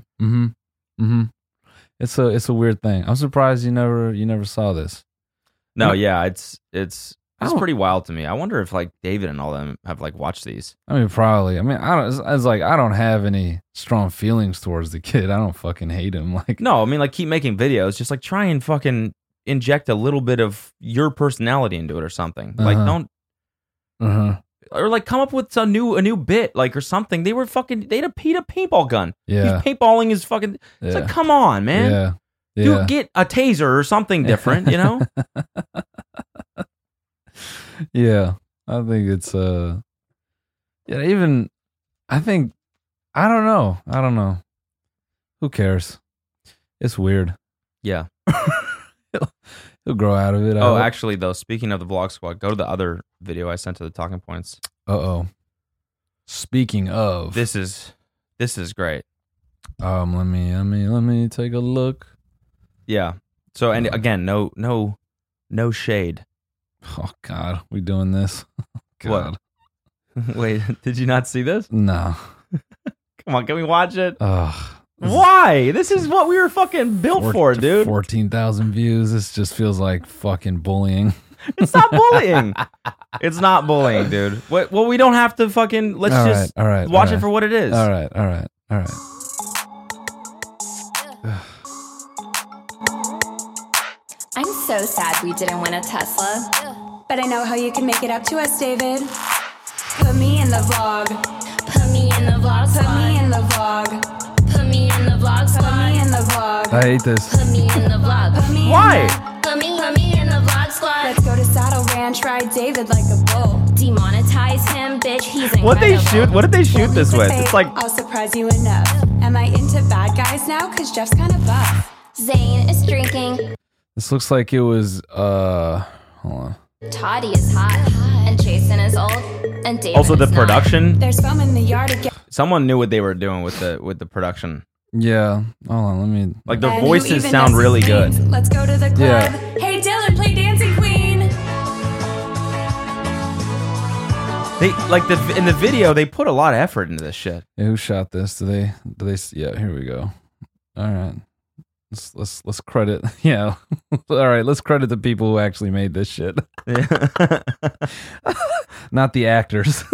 B: It's a weird thing. I'm surprised you never saw this.
A: No, yeah, it's pretty wild to me. I wonder if like David and all them have like watched these.
B: I mean, probably. I mean, I don't have any strong feelings towards the kid. I don't fucking hate him. Like,
A: no, I mean, like, keep making videos. Just like try and fucking inject a little bit of your personality into it or something. Like, don't. Or like come up with a new bit, like, or something. They had a paintball gun.
B: Yeah.
A: He's paintballing his fucking. It's like, come on, man.
B: Yeah.
A: Dude, get a taser or something different, you know?
B: Yeah. I think it's I don't know. Who cares? It's weird.
A: Yeah.
B: He'll grow out of it.
A: Oh, actually, though, speaking of the Vlog Squad, go to the other video I sent to the Talking Points.
B: Speaking of,
A: this is great.
B: Let me take a look.
A: Yeah. So, and again, no shade.
B: Oh God, we doing this? God.
A: What? Wait, did you not see this?
B: No.
A: Come on, can we watch it?
B: Ugh.
A: Why? This is what we were fucking built for, dude.
B: 14,000 views. This just feels like fucking bullying.
A: It's not bullying. It's not bullying, dude. Well, we don't have to fucking. Let's just watch it for what it is.
B: All right.
H: I'm so sad we didn't win a Tesla. But I know how you can make it up to us, David. Put me in the vlog. Put me in the vlog. Put me in the vlog. Put me in the vlog. Put me in the vlog.
B: I hate this.
H: Put me in the vlog.
A: Why?
H: Put me in the vlog squad. Let's go to Saddle Ranch, ride David like a bull. Demonetize him, bitch. He's incredible.
A: What did they shoot this with? It's like,
H: I'll surprise you enough. Am I into bad guys now? Cause Jeff's kind of buff. Zane is drinking.
B: This looks like it was hold on.
H: Toddy is hot, and Jason is old, and David
A: also the
H: is
A: production.
H: Not. There's foam in the yard again.
A: Someone knew what they were doing with the production.
B: Yeah. Hold on, let me.
A: Like, their voices sound really good.
H: Let's go to the club.
B: Yeah.
H: Hey Dylan, play Dancing Queen.
A: They like in the video they put a lot of effort into this shit.
B: Yeah, who shot this? Do they? Yeah, here we go. All right. Let's credit. Yeah. All right. Let's credit the people who actually made this shit.
A: Yeah.
B: Not the actors.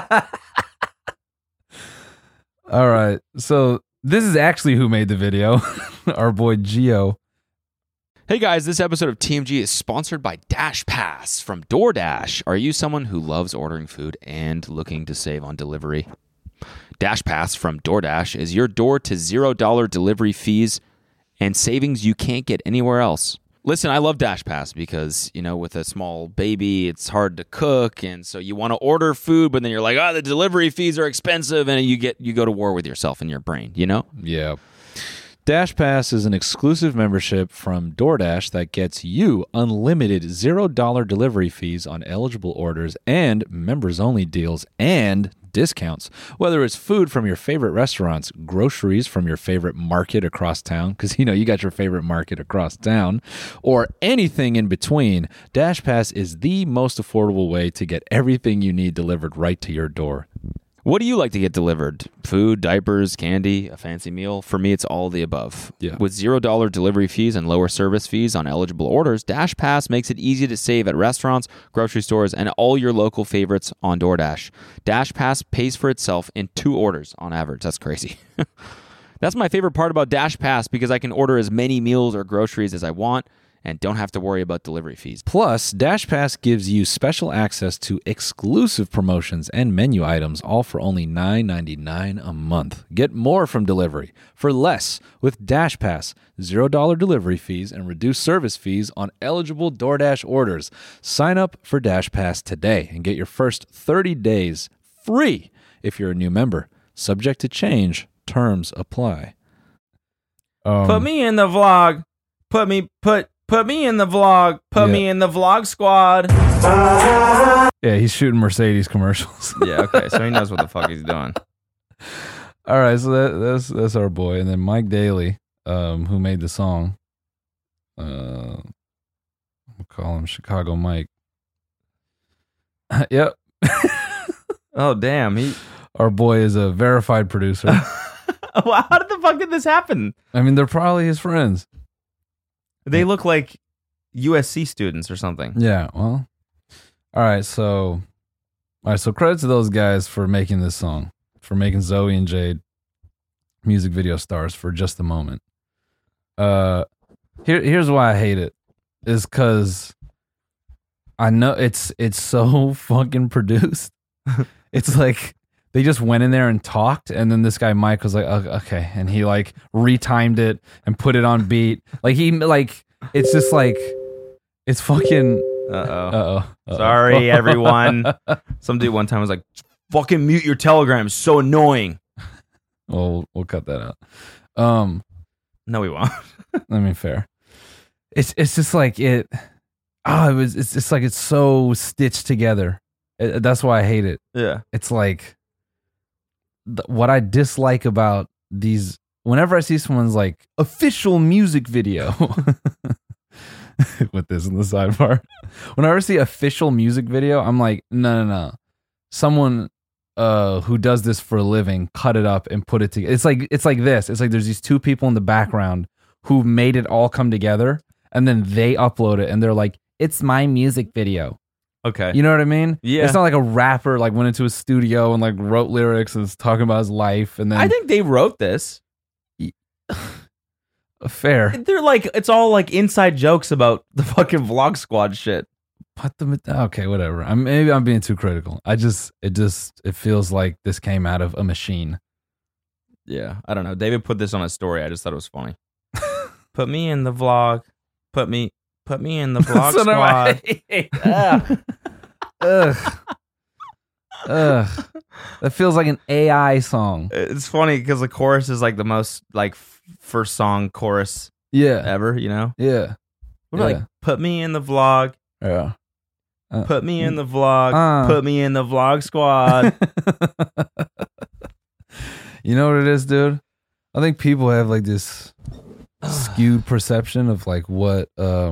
B: All right. So this is actually who made the video. Our boy Geo.
D: Hey guys, this episode of TMG is sponsored by Dash Pass from DoorDash. Are you someone who loves ordering food and looking to save on delivery? Dash Pass from DoorDash is your door to $0 delivery fees and savings you can't get anywhere else. Listen, I love Dash Pass because, you know, with a small baby, it's hard to cook, and so you want to order food, but then you're like, the delivery fees are expensive, and you go to war with yourself and your brain, you know?
E: Yeah. Dash Pass is an exclusive membership from DoorDash that gets you unlimited $0 delivery fees on eligible orders and members-only deals and discounts. Whether it's food from your favorite restaurants, groceries from your favorite market across town, because, you know, you got your favorite market across town, or anything in between, Dash Pass is the most affordable way to get everything you need delivered right to your door.
D: What do you like to get delivered? Food, diapers, candy, a fancy meal? For me, it's all the above.
B: Yeah.
D: With $0 delivery fees and lower service fees on eligible orders, DashPass makes it easy to save at restaurants, grocery stores, and all your local favorites on DoorDash. DashPass pays for itself in 2 orders on average. That's crazy. That's my favorite part about DashPass because I can order as many meals or groceries as I want and don't have to worry about delivery fees.
E: Plus, DashPass gives you special access to exclusive promotions and menu items, all for only $9.99 a month. Get more from delivery for less with DashPass. $0 delivery fees and reduced service fees on eligible DoorDash orders. Sign up for DashPass today and get your first 30 days free if you're a new member. Subject to change. Terms apply.
A: Put me in the vlog. Put me in the vlog. Put me in the vlog squad.
B: Yeah, he's shooting Mercedes commercials.
A: Yeah, okay, so he knows what the fuck he's doing.
B: All right, so that's our boy, and then Mike Daly, who made the song. We'll call him Chicago Mike. Yep.
A: Oh damn,
B: Our boy is a verified producer.
A: Well, how the fuck did this happen?
B: I mean, they're probably his friends.
A: They look like USC students or something.
B: Yeah, well. All right, so credit to those guys for making this song, for making Zoe and Jade music video stars for just a moment. Here's why I hate it, is because I know it's so fucking produced. It's like they just went in there and talked, and then this guy Mike was like, okay, and he like retimed it and put it on beat. It's just like it's fucking.
A: Sorry, everyone. Some dude one time was like, "Fucking mute your Telegram. It's so annoying."
B: Well, we'll cut that out.
A: No, we won't.
B: I mean, fair. It's just like it. It's just like it's so stitched together. That's why I hate it.
A: Yeah.
B: It's like what I dislike about these. Whenever I see someone's like official music video with this in the sidebar, whenever I see official music video, I'm like, no. Someone who does this for a living cut it up and put it together. It's like this. It's like there's these 2 people in the background who made it all come together, and then they upload it, and they're like, "It's my music video."
A: Okay.
B: You know what I mean?
A: Yeah.
B: It's not like a rapper like went into a studio and like wrote lyrics and is talking about his life, and then
A: I think they wrote this.
B: Fair.
A: They're like, it's all like inside jokes about the fucking Vlog Squad shit.
B: Okay, whatever. Maybe I'm being too critical. It feels like this came out of a machine.
A: Yeah, I don't know. David put this on his story. I just thought it was funny. Put me in the vlog. Put me in the Vlog Squad.
B: Ugh. That feels like an AI song.
A: It's funny because the chorus is like the most like first song chorus ever, you know?
B: Yeah.
A: What about like, put me in the vlog.
B: Yeah.
A: Put me in the vlog. Put me in the Vlog Squad.
B: You know what it is, dude? I think people have like this skewed perception of like what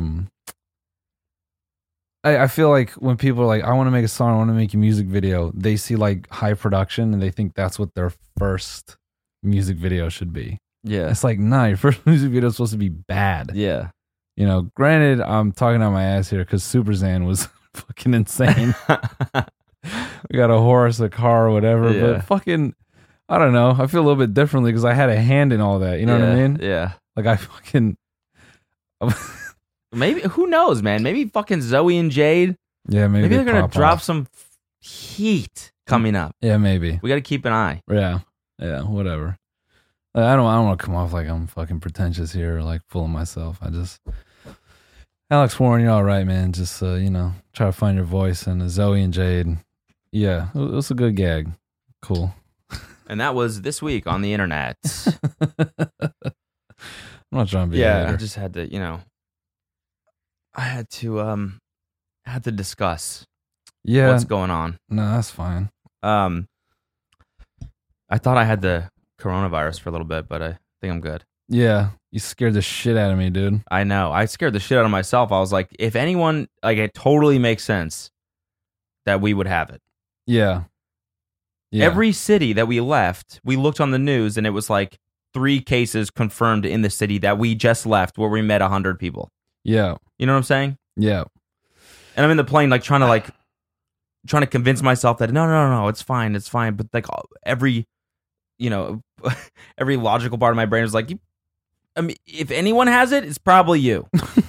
B: I feel like when people are like, I want to make a song, I want to make a music video, they see like high production and they think that's what their first music video should be.
A: Yeah.
B: It's like, nah, your first music video is supposed to be bad.
A: Yeah.
B: You know, granted, I'm talking out my ass here because Super Zan was fucking insane. We got a horse, a car, or whatever, but fucking, I don't know. I feel a little bit differently because I had a hand in all that. You know what I mean?
A: Yeah.
B: Like I fucking.
A: Maybe, who knows, man? Maybe fucking Zoe and Jade.
B: Yeah, maybe
A: they're gonna drop
B: off.
A: some heat coming up.
B: Yeah, maybe.
A: We got to keep an eye.
B: Yeah, whatever. I don't want to come off like I'm fucking pretentious here or like full of myself. Alex Warren, you're all right, man. Just try to find your voice. And Zoe and Jade, yeah, it was a good gag. Cool.
A: And that was this week on the internet.
B: I'm not trying to be.
A: Yeah, I just had to, I had to discuss what's going on.
B: No, that's fine.
A: I thought I had the coronavirus for a little bit, but I think I'm good.
B: Yeah, you scared the shit out of me, dude.
A: I know. I scared the shit out of myself. I was like, if anyone, like, it totally makes sense that we would have it.
B: Yeah. Yeah.
A: Every city that we left, we looked on the news and it was like 3 cases confirmed in the city that we just left where we met 100 people.
B: Yeah.
A: You know what I'm saying?
B: Yeah.
A: And I'm in the plane like trying to convince myself that no, it's fine. But like every logical part of my brain was like, I mean, if anyone has it, it's probably you.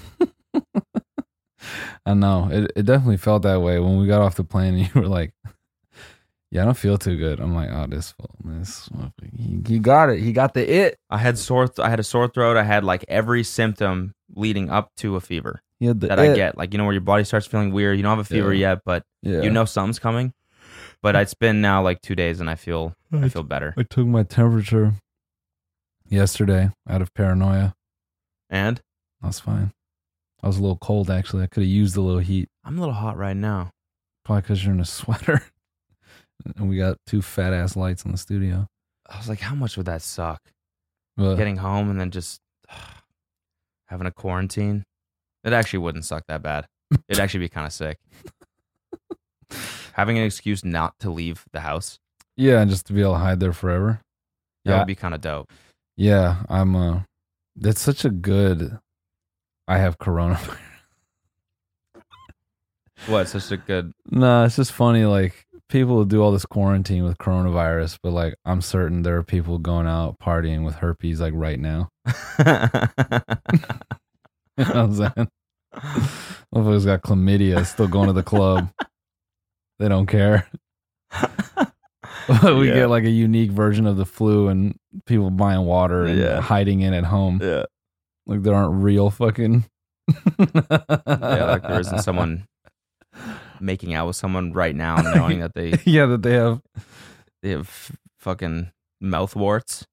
B: I know. It definitely felt that way when we got off the plane and you were like, yeah, I don't feel too good. I'm like, oh, this he got it. He got the it.
A: I had a sore throat. I had like every symptom leading up to a fever
B: He had the
A: that
B: it.
A: I get. Like, where your body starts feeling weird. You don't have a fever yet, but you know something's coming. But it's been now like 2 days and I feel better.
B: I took my temperature yesterday out of paranoia.
A: And?
B: I was fine. I was a little cold, actually. I could have used a little heat.
A: I'm a little hot right now.
B: Probably because you're in a sweater. And we got 2 fat-ass lights in the studio.
A: I was like, how much would that suck?
B: But
A: Getting home and then just having a quarantine? It actually wouldn't suck that bad. It'd actually be kind of sick. Having an excuse not to leave the house.
B: yeah, and just to be able to hide there forever.
A: That would be kind of dope.
B: Yeah, that's such a good, I have coronavirus.
A: What? Such a good...
B: No, it's just funny, like, people do all this quarantine with coronavirus, but like I'm certain there are people going out partying with herpes like right now. You know what I'm saying? Motherfuckers got chlamydia still going to the club. They don't care. We get like a unique version of the flu and people buying water and hiding it at home.
A: Yeah.
B: Like there aren't real fucking
A: like there isn't someone making out with someone right now knowing that they
B: that they
A: have fucking mouth warts.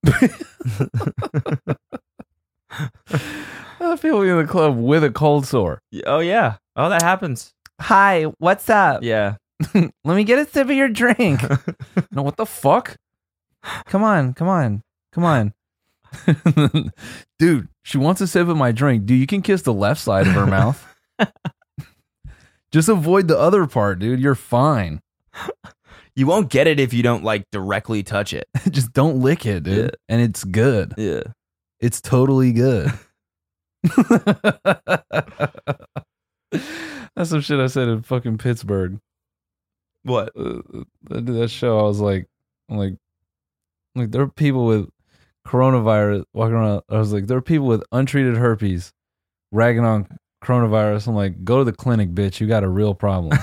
B: People in the club with a cold sore.
A: Oh yeah. Oh, that happens.
B: Hi, what's up?
A: Yeah.
B: Let me get a sip of your drink. No, what the fuck? Come on. Dude, she wants a sip of my drink. Dude, you can kiss the left side of her mouth. Just avoid the other part, dude. You're fine.
A: You won't get it if you don't like directly touch it.
B: Just don't lick it, dude.
A: Yeah.
B: And it's good.
A: Yeah.
B: It's totally good. That's some shit I said in fucking Pittsburgh.
A: What?
B: I did that show. I was like, there are people with coronavirus walking around. I was like, there are people with untreated herpes ragging on coronavirus. I'm like, go to the clinic, bitch. You got a real problem.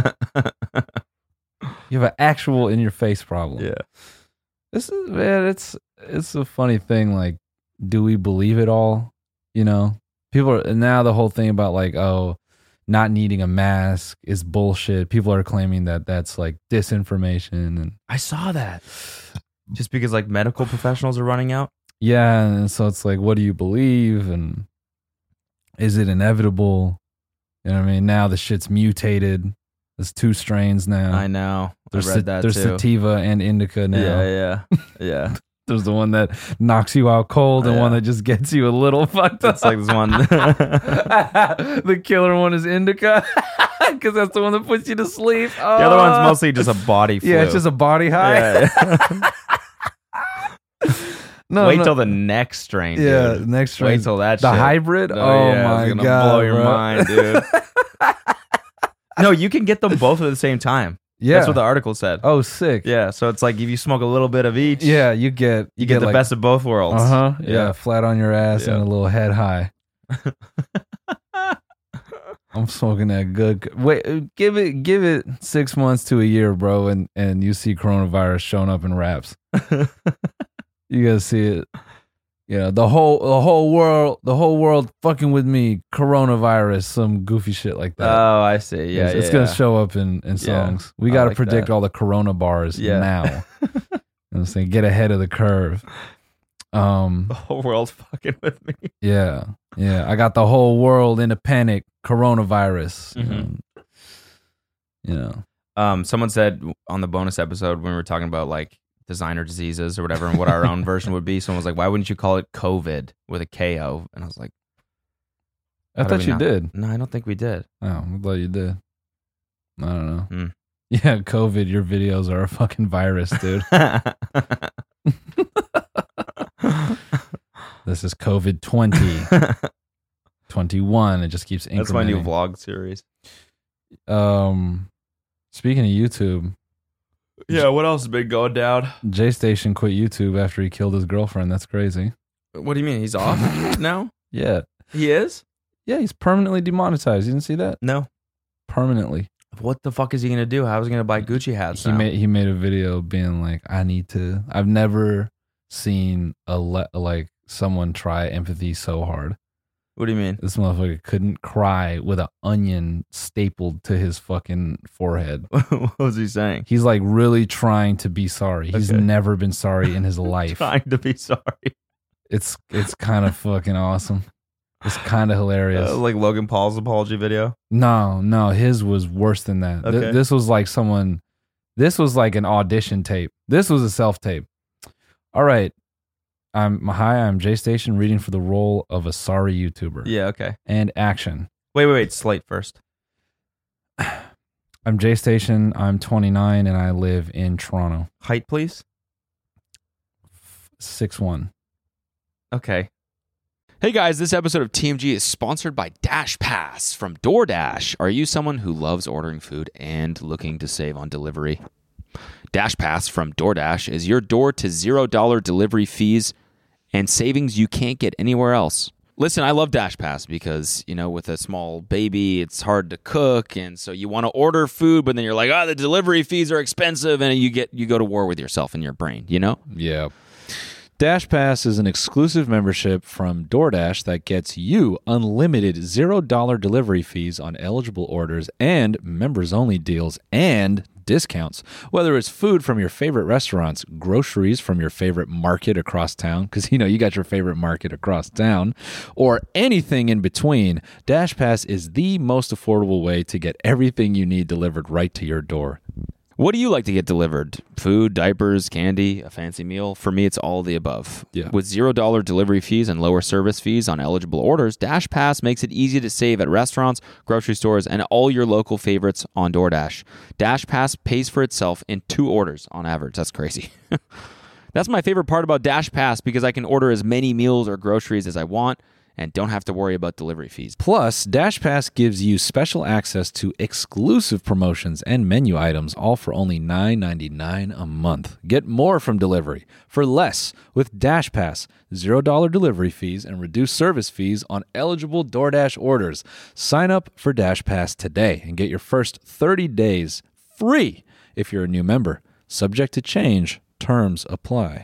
B: You have an actual in your face problem.
A: Yeah.
B: This is, man, it's a funny thing. Like, do we believe it all? You know, people are now the whole thing about like, oh, not needing a mask is bullshit. People are claiming that that's like disinformation. And
A: I saw that. Just because like medical professionals are running out.
B: yeah, and so it's like, what do you believe? And is it inevitable? You know what I mean? Now the shit's mutated. There's 2 strains now.
A: I know.
B: There's
A: I read that
B: there's
A: too.
B: sativa and indica now.
A: Yeah.
B: There's the one that knocks you out cold and one that just gets you a little fucked up.
A: It's like this one.
B: The killer one is indica because that's the one that puts you to sleep.
A: The other one's mostly just a body flu.
B: Yeah, it's just a body high.
A: Yeah. Wait till the next strain, dude.
B: Yeah, the next strain.
A: Wait till that
B: the
A: shit.
B: hybrid?
A: Oh,
B: Yeah,
A: my
B: it's
A: God.
B: gonna
A: Blow your
B: bro.
A: mind, dude. No, you can get them both at the same time.
B: Yeah.
A: That's what the article said.
B: Oh, sick.
A: Yeah, so it's like if you smoke a little bit of each,
B: Yeah, you get
A: the
B: like,
A: best of both worlds.
B: Uh-huh. Yeah, flat on your ass
A: Yeah.
B: and a little head high. I'm smoking that good. Wait, give it 6 months to a year, bro, and you see coronavirus showing up in raps. You gotta see it. Yeah, the whole world fucking with me. Coronavirus, some goofy shit like that.
A: Oh, I see. Yeah,
B: it's gonna show up in songs. We
A: I
B: got to
A: like
B: predict
A: that.
B: all the Corona bars
A: Yeah.
B: now. I'm saying, get ahead of the curve.
A: The whole world's fucking with me.
B: Yeah. I got the whole world in a panic. Coronavirus. You know.
A: Someone said on the bonus episode when we were talking about like designer diseases or whatever and what our own version would be, someone was like, why wouldn't you call it COVID with a KO? And I was like,
B: I thought you did.
A: No, I don't think we did.
B: Oh, I thought you did. I don't know. Yeah, COVID, your videos are a fucking virus, dude. This is COVID 20. 21. It just keeps incrementing.
A: That's my new vlog series.
B: Speaking of YouTube.
A: Yeah, what else has been going down?
B: J Station quit YouTube after he killed his girlfriend. That's crazy.
A: What do you mean? He's off now?
B: Yeah.
A: He is?
B: Yeah, he's permanently demonetized. You didn't see that?
A: No.
B: Permanently.
A: What the fuck is he gonna do? How is he gonna buy Gucci hats?
B: He made a video being like, I've never seen like someone try empathy so hard.
A: What do you mean?
B: This motherfucker couldn't cry with an onion stapled to his fucking forehead.
A: What was he saying?
B: He's like really trying to be sorry. He's never been sorry in his life.
A: Trying to be sorry.
B: It's kind of fucking awesome. It's kind of hilarious.
A: Like Logan Paul's apology video?
B: No, his was worse than that.
A: Okay.
B: This was like an audition tape. This was a self-tape. All right. I'm J Station reading for the role of a sorry YouTuber.
A: Yeah, okay.
B: And action.
A: Wait. Slate first.
B: I'm J Station. I'm 29 and I live in Toronto.
A: Height, please.
B: 6'1".
A: Okay.
D: Hey guys, this episode of TMG is sponsored by Dash Pass from DoorDash. Are you someone who loves ordering food and looking to save on delivery? Dash Pass from DoorDash is your door to $0 delivery fees and savings you can't get anywhere else. Listen, I love Dash Pass because, with a small baby, it's hard to cook. And so you want to order food, but then you're like, the delivery fees are expensive. And you go to war with yourself and your brain,
E: Yeah. Dash Pass is an exclusive membership from DoorDash that gets you unlimited $0 delivery fees on eligible orders and members-only deals and discounts. Whether it's food from your favorite restaurants, groceries from your favorite market across town, because you got your favorite market across town, or anything in between, Dash Pass is the most affordable way to get everything you need delivered right to your door.
D: What do you like to get delivered? Food, diapers, candy, a fancy meal? For me, it's all the above.
E: Yeah.
D: With $0 delivery fees and lower service fees on eligible orders, Dash Pass makes it easy to save at restaurants, grocery stores, and all your local favorites on DoorDash. Dash Pass pays for itself in 2 orders on average. That's crazy. That's my favorite part about Dash Pass because I can order as many meals or groceries as I want and don't have to worry about delivery fees.
E: Plus, Dash Pass gives you special access to exclusive promotions and menu items, all for only $9.99 a month. Get more from delivery for less with Dash Pass, $0 delivery fees, and reduced service fees on eligible DoorDash orders. Sign up for Dash Pass today and get your first 30 days free if you're a new member. Subject to change. Terms apply.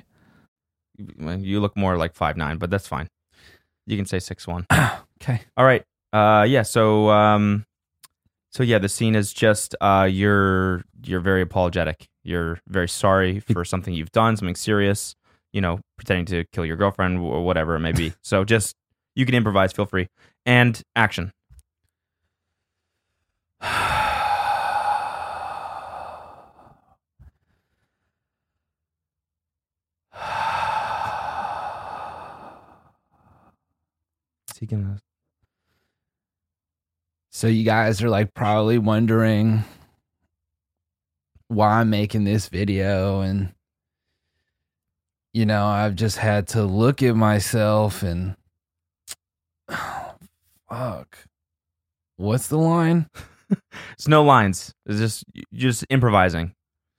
A: You look more like 5'9", but that's fine. You can say 6'1".
B: Okay.
A: All right. Yeah. So yeah, the scene is just you're very apologetic. You're very sorry for something you've done, something serious. Pretending to kill your girlfriend or whatever it may be. So just you can improvise. Feel free. And action.
B: So you guys are like probably wondering why I'm making this video, and I've just had to look at myself and fuck. What's the line?
A: It's no lines. It's just improvising.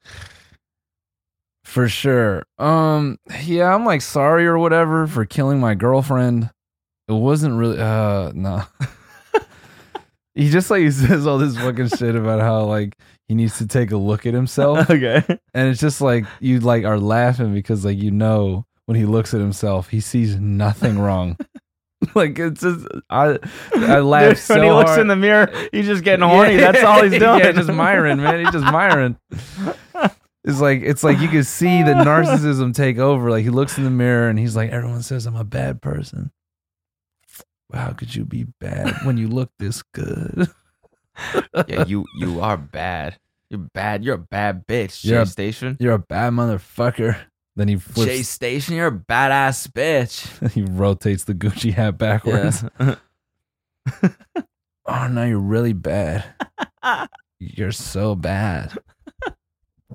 B: For sure. Yeah, I'm like sorry or whatever for killing my girlfriend. It wasn't really no. He just he says all this fucking shit about how he needs to take a look at himself.
A: Okay.
B: And it's just you are laughing because when he looks at himself, he sees nothing wrong. It's just I laugh so hard.
A: When he looks in the mirror, he's just getting horny. Yeah. That's all he's doing.
B: Yeah, just Myron, man. He's just Myron. It's like you can see the narcissism take over. He looks in the mirror and he's like, everyone says I'm a bad person. How could you be bad when you look this good?
A: Yeah, you are bad. You're bad. You're a bad bitch, J Station.
B: You're a bad motherfucker. Then he flips.
A: J Station, you're a badass bitch.
B: He rotates the Gucci hat backwards. Yeah. Oh, no, you're really bad. You're so bad.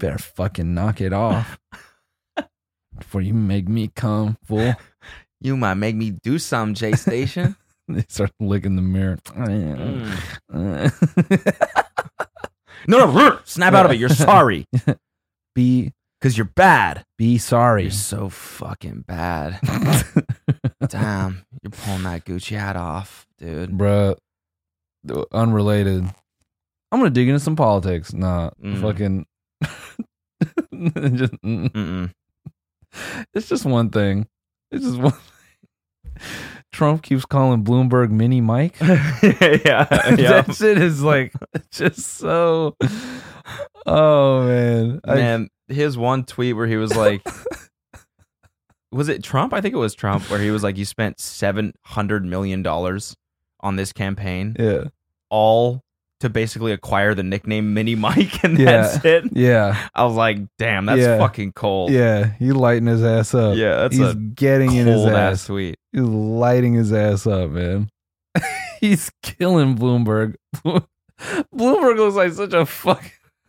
B: better fucking knock it off before you make me come, fool.
A: You might make me do something, J Station.
B: They start licking the mirror.
A: No, snap out of it. You're sorry. Because you're bad.
B: Be sorry.
A: You're so fucking bad. Damn, you're pulling that Gucci hat off, dude.
B: Bruh, unrelated. I'm gonna dig into some politics. Nah, fucking. It's just one thing. It's just one. Trump keeps calling Bloomberg Mini Mike.
A: Yeah.
B: That shit is like just so. Oh man,
A: man. His one tweet where he was like, was it Trump? I think it was Trump, where he was like, you spent $700 million on this campaign.
B: Yeah.
A: All to basically acquire the nickname Mini Mike, and that's it.
B: Yeah.
A: I was like, damn, that's fucking cold.
B: Yeah. You lighting his ass up.
A: Yeah, that's
B: He's getting in his ass.
A: Tweet.
B: He's lighting his ass up, man. He's killing Bloomberg. Bloomberg looks like such a fucking.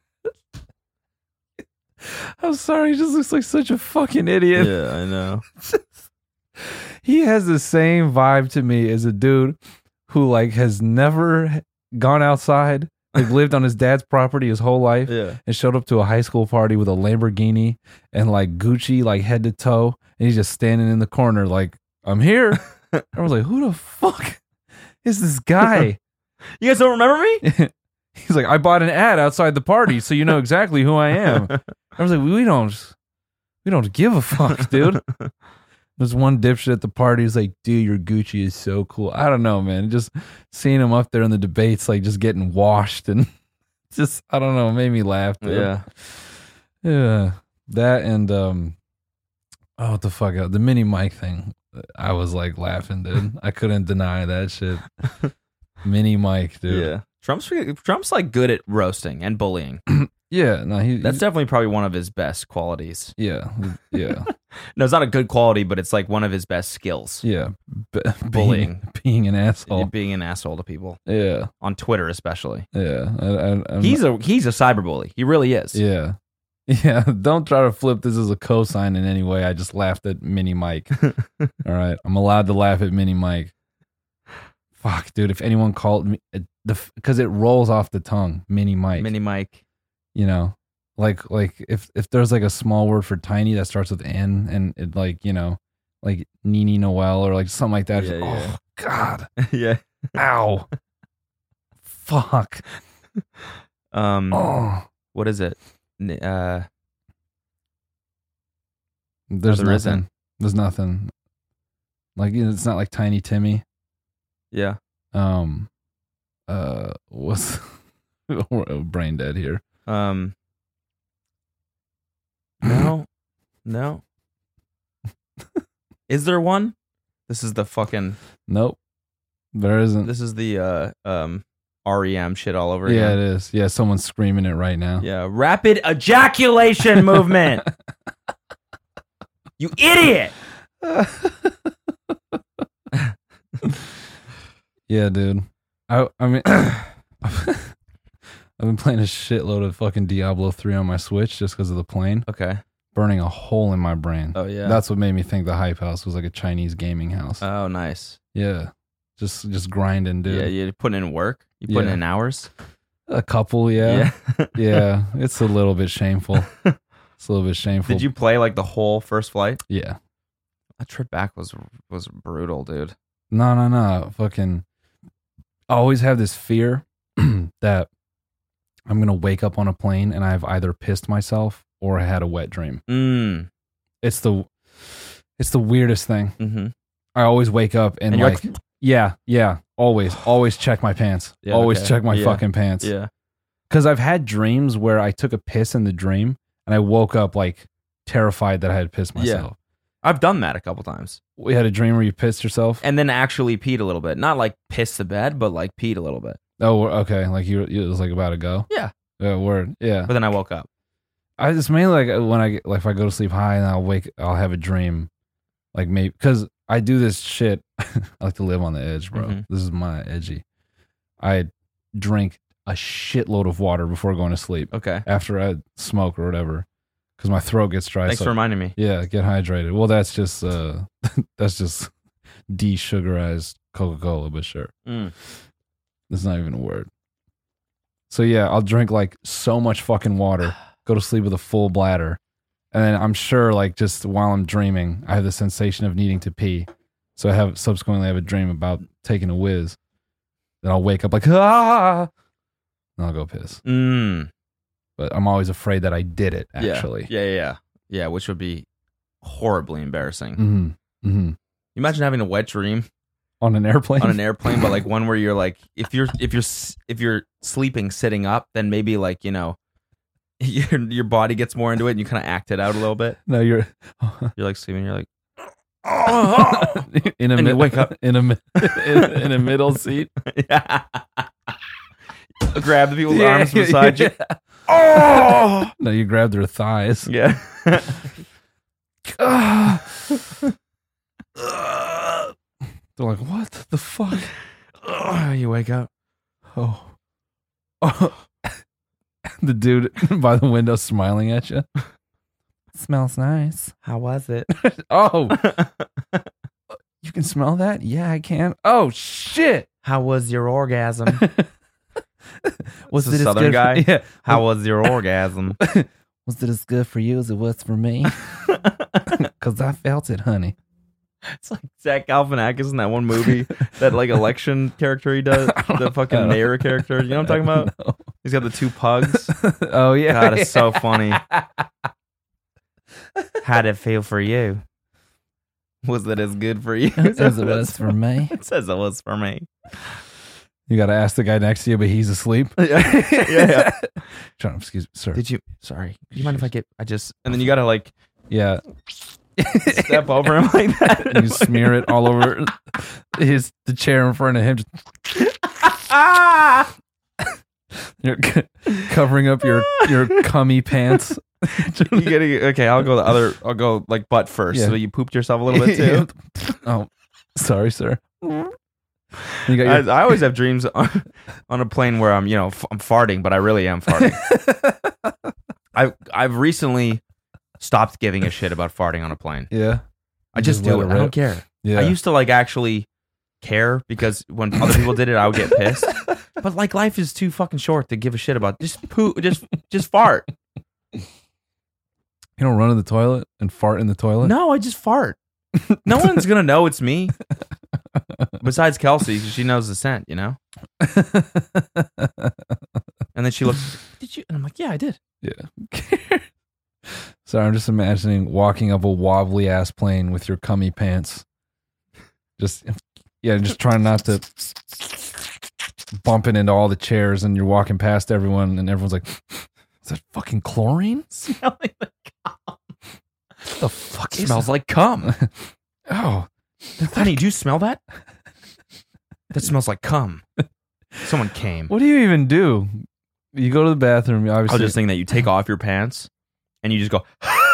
B: I'm sorry, he just looks like such a fucking idiot.
A: Yeah, I know.
B: He has the same vibe to me as a dude who like has never gone outside, like lived on his dad's property his whole life, and showed up to a high school party with a Lamborghini and like Gucci like head to toe, and he's just standing in the corner like, I'm here. I was like, who the fuck is this guy?
A: You guys don't remember me?
B: He's like, I bought an ad outside the party, so you know exactly who I am. I was like, we don't give a fuck, dude. There's one dipshit at the party who's like, dude, your Gucci is so cool. I don't know, man. Just seeing him up there in the debates, like just getting washed and just, I don't know, it made me laugh, dude.
A: Yeah.
B: Yeah. That and what the fuck, the Mini Mike thing. I was like laughing, dude. I couldn't deny that shit. Mini Mike, dude.
A: Yeah. Trump's like good at roasting and bullying.
B: Yeah, no,
A: that's definitely probably one of his best qualities.
B: Yeah, yeah.
A: No, it's not a good quality, but it's like one of his best skills.
B: Yeah,
A: bullying,
B: being an asshole,
A: being an asshole to people.
B: Yeah,
A: on Twitter especially.
B: Yeah,
A: he's a cyberbully. He really is.
B: Yeah, yeah. Don't try to flip this as a cosign in any way. I just laughed at Mini Mike. All right, I'm allowed to laugh at Mini Mike. Fuck, dude. If anyone called me, because it rolls off the tongue, Mini Mike. You know, like if there's like a small word for tiny that starts with N and it like, you know, like Nini Noel or like something like that.
A: Yeah,
B: Oh God.
A: Yeah.
B: Ow. Fuck.
A: What is it?
B: There's
A: there
B: nothing.
A: isn't.
B: There's nothing. Like, you know, it's not like Tiny Timmy.
A: Yeah.
B: What's brain dead here?
A: No. Is there one? This is the fucking.
B: Nope. There isn't.
A: This is the REM shit all over
B: Yeah,
A: again.
B: it is. Yeah, someone's screaming it right now.
A: Yeah, rapid ejaculation movement. You idiot.
B: Yeah, dude. I mean, I've been playing a shitload of fucking Diablo 3 on my Switch just because of the plane.
A: Okay.
B: Burning a hole in my brain.
A: Oh, yeah.
B: That's what made me think the Hype House was like a Chinese gaming house.
A: Oh, nice.
B: Yeah. Just grinding, dude.
A: Yeah, you're putting in work? You putting in hours?
B: A couple, yeah. Yeah. It's a little bit shameful. It's a little bit shameful.
A: Did you play like the whole first flight?
B: Yeah.
A: That trip back was brutal, dude.
B: No. Fucking, I always have this fear that I'm going to wake up on a plane and I've either pissed myself or I had a wet dream. It's the weirdest thing.
A: Mm-hmm.
B: I always wake up and like yeah, always check my pants.
A: Yeah,
B: always
A: okay.
B: check my
A: Yeah.
B: fucking pants.
A: Yeah.
B: Because I've had dreams where I took a piss in the dream and I woke up like terrified that I had pissed myself.
A: I've done that a couple times.
B: We had a dream where you pissed yourself?
A: And then actually peed a little bit. Not like pissed the bed, but like peed a little bit.
B: Oh, okay. Like you it was like about to go?
A: Yeah.
B: Word. Yeah.
A: But then I woke up.
B: I just mainly like when I get, like if I go to sleep high and I'll have a dream, like maybe because I do this shit. I like to live on the edge, bro.
A: Mm-hmm.
B: This is my edgy. I drink a shitload of water before going to sleep.
A: Okay.
B: After I smoke or whatever, because my throat gets dry.
A: Thanks for reminding me.
B: Yeah, get hydrated. Well, that's just de-sugarized Coca-Cola, but sure. That's not even a word. So yeah, I'll drink like so much fucking water, go to sleep with a full bladder, and then I'm sure like just while I'm dreaming, I have the sensation of needing to pee. So I subsequently have a dream about taking a whiz. Then I'll wake up like, and I'll go piss. But I'm always afraid that I did it, actually.
A: Yeah, which would be horribly embarrassing.
B: Mm-hmm.
A: You imagine having a wet dream
B: on an airplane?
A: But like one where you're like, if you're sleeping sitting up, then maybe like, you know, your body gets more into it and you kind of act it out a little bit.
B: No, you're
A: like sleeping, you're like,
B: and
A: you wake up
B: in a middle seat.
A: Yeah. Grab the people's arms beside you.
B: No, you grab their thighs.
A: Yeah.
B: They're like, what the fuck?
A: You wake up.
B: Oh. The dude by the window smiling at you. Smells nice.
A: How was it?
B: Oh. You can smell that? Yeah, I can. Oh, shit.
A: How was your orgasm?
B: Was
A: it a Southern guy? Yeah. How was your orgasm?
B: Was it as good for you as it was for me? Because I felt it, honey.
A: It's like Zach Galifianakis in that one movie, that like election character he does, the fucking mayor character. You know what I'm talking about? No. He's got the two pugs.
B: Oh, yeah.
A: God, it's so funny. How'd it feel for you? Was it as good for you
B: as it was for me?
A: It says it was for me.
B: You got to ask the guy next to you, but he's asleep.
A: Yeah.
B: John, excuse me, sir.
A: Sorry. Do you mind if and then you got to like,
B: yeah,
A: step over him like that.
B: And you smear it all over the chair in front of him. You're covering up your cummy pants.
A: Okay, I'll go like butt first. Yeah. So you pooped yourself a little bit too.
B: Oh, sorry, sir.
A: I always have dreams on a plane where I'm farting, but I really am farting. I've recently stopped giving a shit about farting on a plane.
B: Yeah,
A: I just do it. I don't care.
B: Yeah.
A: I used to like actually care because when other people did it, I would get pissed. But like life is too fucking short to give a shit about. Just fart.
B: You don't run in the toilet and fart in the toilet?
A: No, I just fart. No one's gonna know it's me. Besides Kelsey, because she knows the scent, you know? And then she looks, did you? And I'm like, yeah, I did.
B: Yeah. Sorry, I'm just imagining walking up a wobbly ass plane with your cummy pants. Just trying not to bumping into all the chairs, and you're walking past everyone, and everyone's like, is that fucking chlorine?
A: Smelling like cum.
B: The fuck
A: it smells like cum.
B: Oh.
A: Honey, do you smell that? That smells like cum. Someone came.
B: What do you even do? You go to the bathroom, obviously.
A: I was just thinking that you take off your pants and you just go,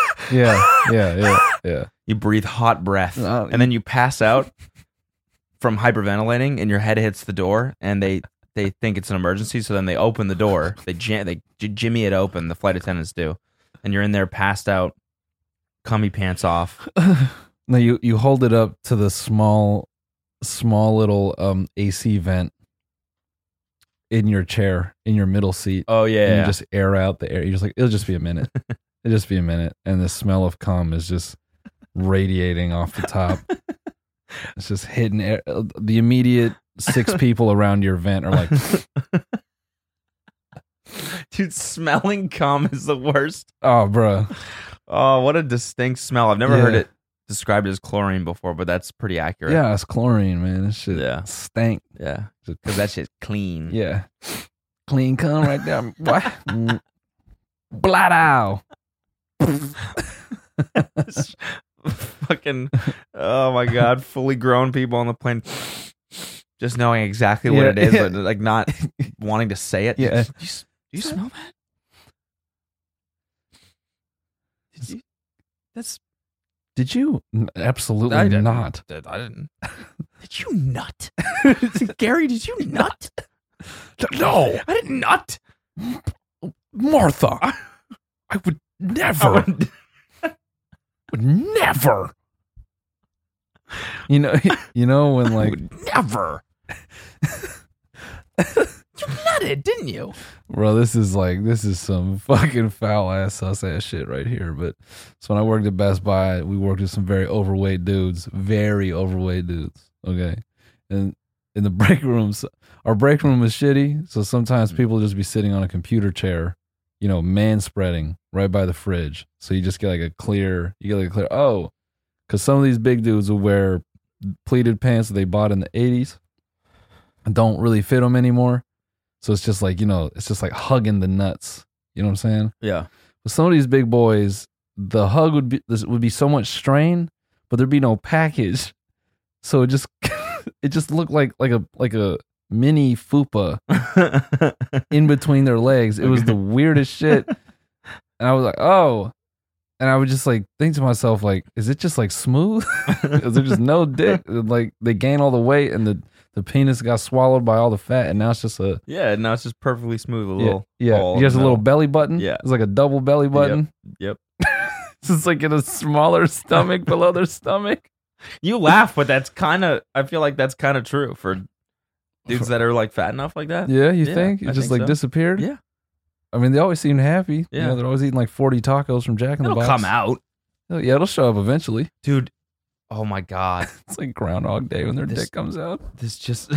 B: yeah.
A: You breathe hot breath. And then you pass out from hyperventilating and your head hits the door and they think it's an emergency. So then they open the door. They jimmy it open. The flight attendants do. And you're in there passed out, cummy pants off.
B: No, you hold it up to the small little AC vent in your chair, in your middle seat.
A: Oh, yeah.
B: And you just air out the air. You're just like, it'll just be a minute. It'll just be a minute. And the smell of cum is just radiating off the top. It's just hitting air. The immediate 6 people around your vent are like...
A: Dude, smelling cum is the worst.
B: Oh, bro.
A: Oh, what a distinct smell. I've never heard it described as chlorine before, but that's pretty accurate.
B: Yeah, it's chlorine, man. This shit stank.
A: Yeah, because that shit's clean.
B: Yeah. Clean cum right there. What? Blood owl.
A: Fucking, oh my God, fully grown people on the plane just knowing exactly what it is, but like not wanting to say it.
B: Yeah.
A: Do you smell that?
B: Did you? Absolutely
A: I didn't.
B: not.
A: I didn't. Did you nut? Gary, did you nut?
B: No,
A: I did not.
B: Martha. I would never. Would never. You know when like
A: Never. You nutted, didn't you?
B: bro, this is some fucking foul ass sus ass shit right here. But so when I worked at Best Buy, we worked with some very overweight dudes. Okay. And in the break rooms, our break room is shitty. So sometimes people just be sitting on a computer chair, man spreading right by the fridge. So you just get like a clear, oh, because some of these big dudes will wear pleated pants that they bought in the 80s and don't really fit them anymore. So it's just like, it's just like hugging the nuts. You know what I'm saying?
A: Yeah.
B: But some of these big boys, the hug would be so much strain, but there'd be no package. So it just looked like a mini fupa in between their legs. It was the weirdest shit. And I was like, oh. And I would just like think to myself, like, is it just like smooth? Is there just no dick? Like they gain all the weight and the penis got swallowed by all the fat, and now it's just a
A: now it's just perfectly smooth. A little
B: Just a little belly button.
A: Yeah,
B: it's like a double belly button.
A: Yep.
B: It's just like in a smaller stomach below their stomach.
A: You laugh, but I feel like that's kind of true for dudes that are like fat enough like that.
B: Yeah, you think it
A: I
B: just
A: think
B: like
A: so.
B: disappeared?
A: Yeah.
B: I mean, they always seem happy.
A: Yeah.
B: They're always eating like 40 tacos from Jack in the
A: It'll
B: Box.
A: come out,
B: Yeah, it'll show up eventually.
A: dude. Oh my god,
B: It's like Groundhog Day when their dick comes out.
A: this just.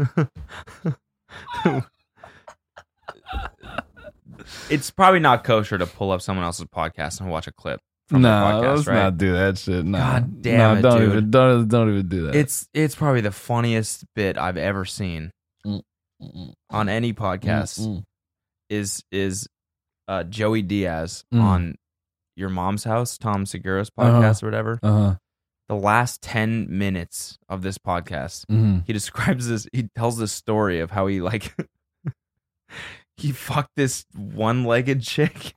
A: It's probably not kosher to pull up someone else's podcast and watch a clip from their podcast,
B: let's
A: right?
B: not do that shit. Nah.
A: God damn it,
B: don't
A: dude.
B: Even, don't even do that.
A: It's probably the funniest bit I've ever seen on any podcast. Is Joey Diaz on Your Mom's House, Tom Segura's podcast or whatever. The last 10 minutes of this podcast, he describes this. He tells this story of how he like he fucked this one-legged chick.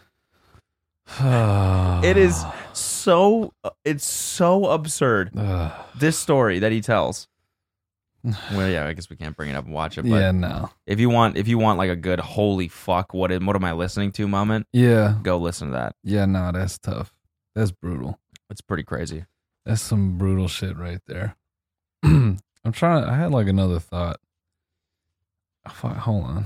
A: It's so absurd. This story that he tells. Well, yeah, I guess we can't bring it up and watch it. But
B: Yeah, no.
A: If you want like a good holy fuck, what am I listening to moment?
B: Yeah.
A: Go listen to that.
B: Yeah, no, that's tough. That's brutal.
A: It's pretty crazy.
B: That's some brutal shit right there. I had like another thought. Hold on.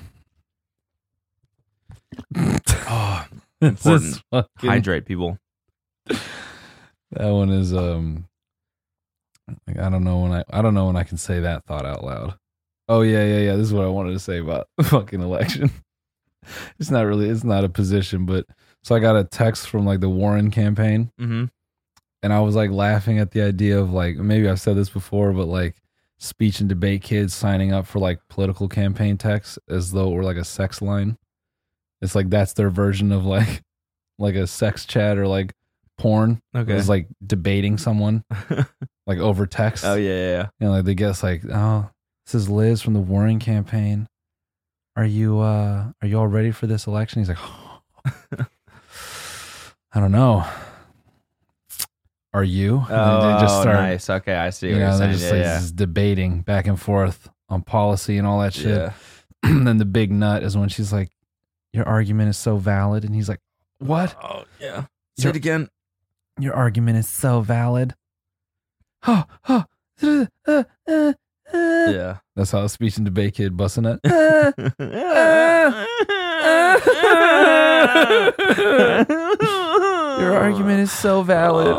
A: Oh,
B: This
A: important.
B: is fucking-
A: Hydrate, people.
B: That one is like, I don't know when I can say that thought out loud. Oh yeah. This is what I wanted to say about the fucking election. It's not a position, but so I got a text from like the Warren campaign.
A: Mm-hmm.
B: And I was like laughing at the idea of like, maybe I've said this before, but like speech and debate kids signing up for like political campaign texts as though it were like a sex line. It's like that's their version of like a sex chat or like porn.
A: Okay.
B: It's like debating someone like over text.
A: Oh yeah.
B: Like they guess like, oh, this is Liz from the Warren campaign. Are you all ready for this election? He's like, oh. I don't know. Are you? And
A: Oh,
B: they just start,
A: nice. Okay, I see what
B: you
A: you're
B: know, they're
A: saying.
B: just like just debating back and forth on policy and all that shit.
A: Yeah.
B: And then the big nut is when she's like, your argument is so valid. And he's like, what?
A: Oh yeah. Say it again.
B: Your argument is so valid.
A: Yeah.
B: That's how a speech and debate kid busting it. Your argument is so valid.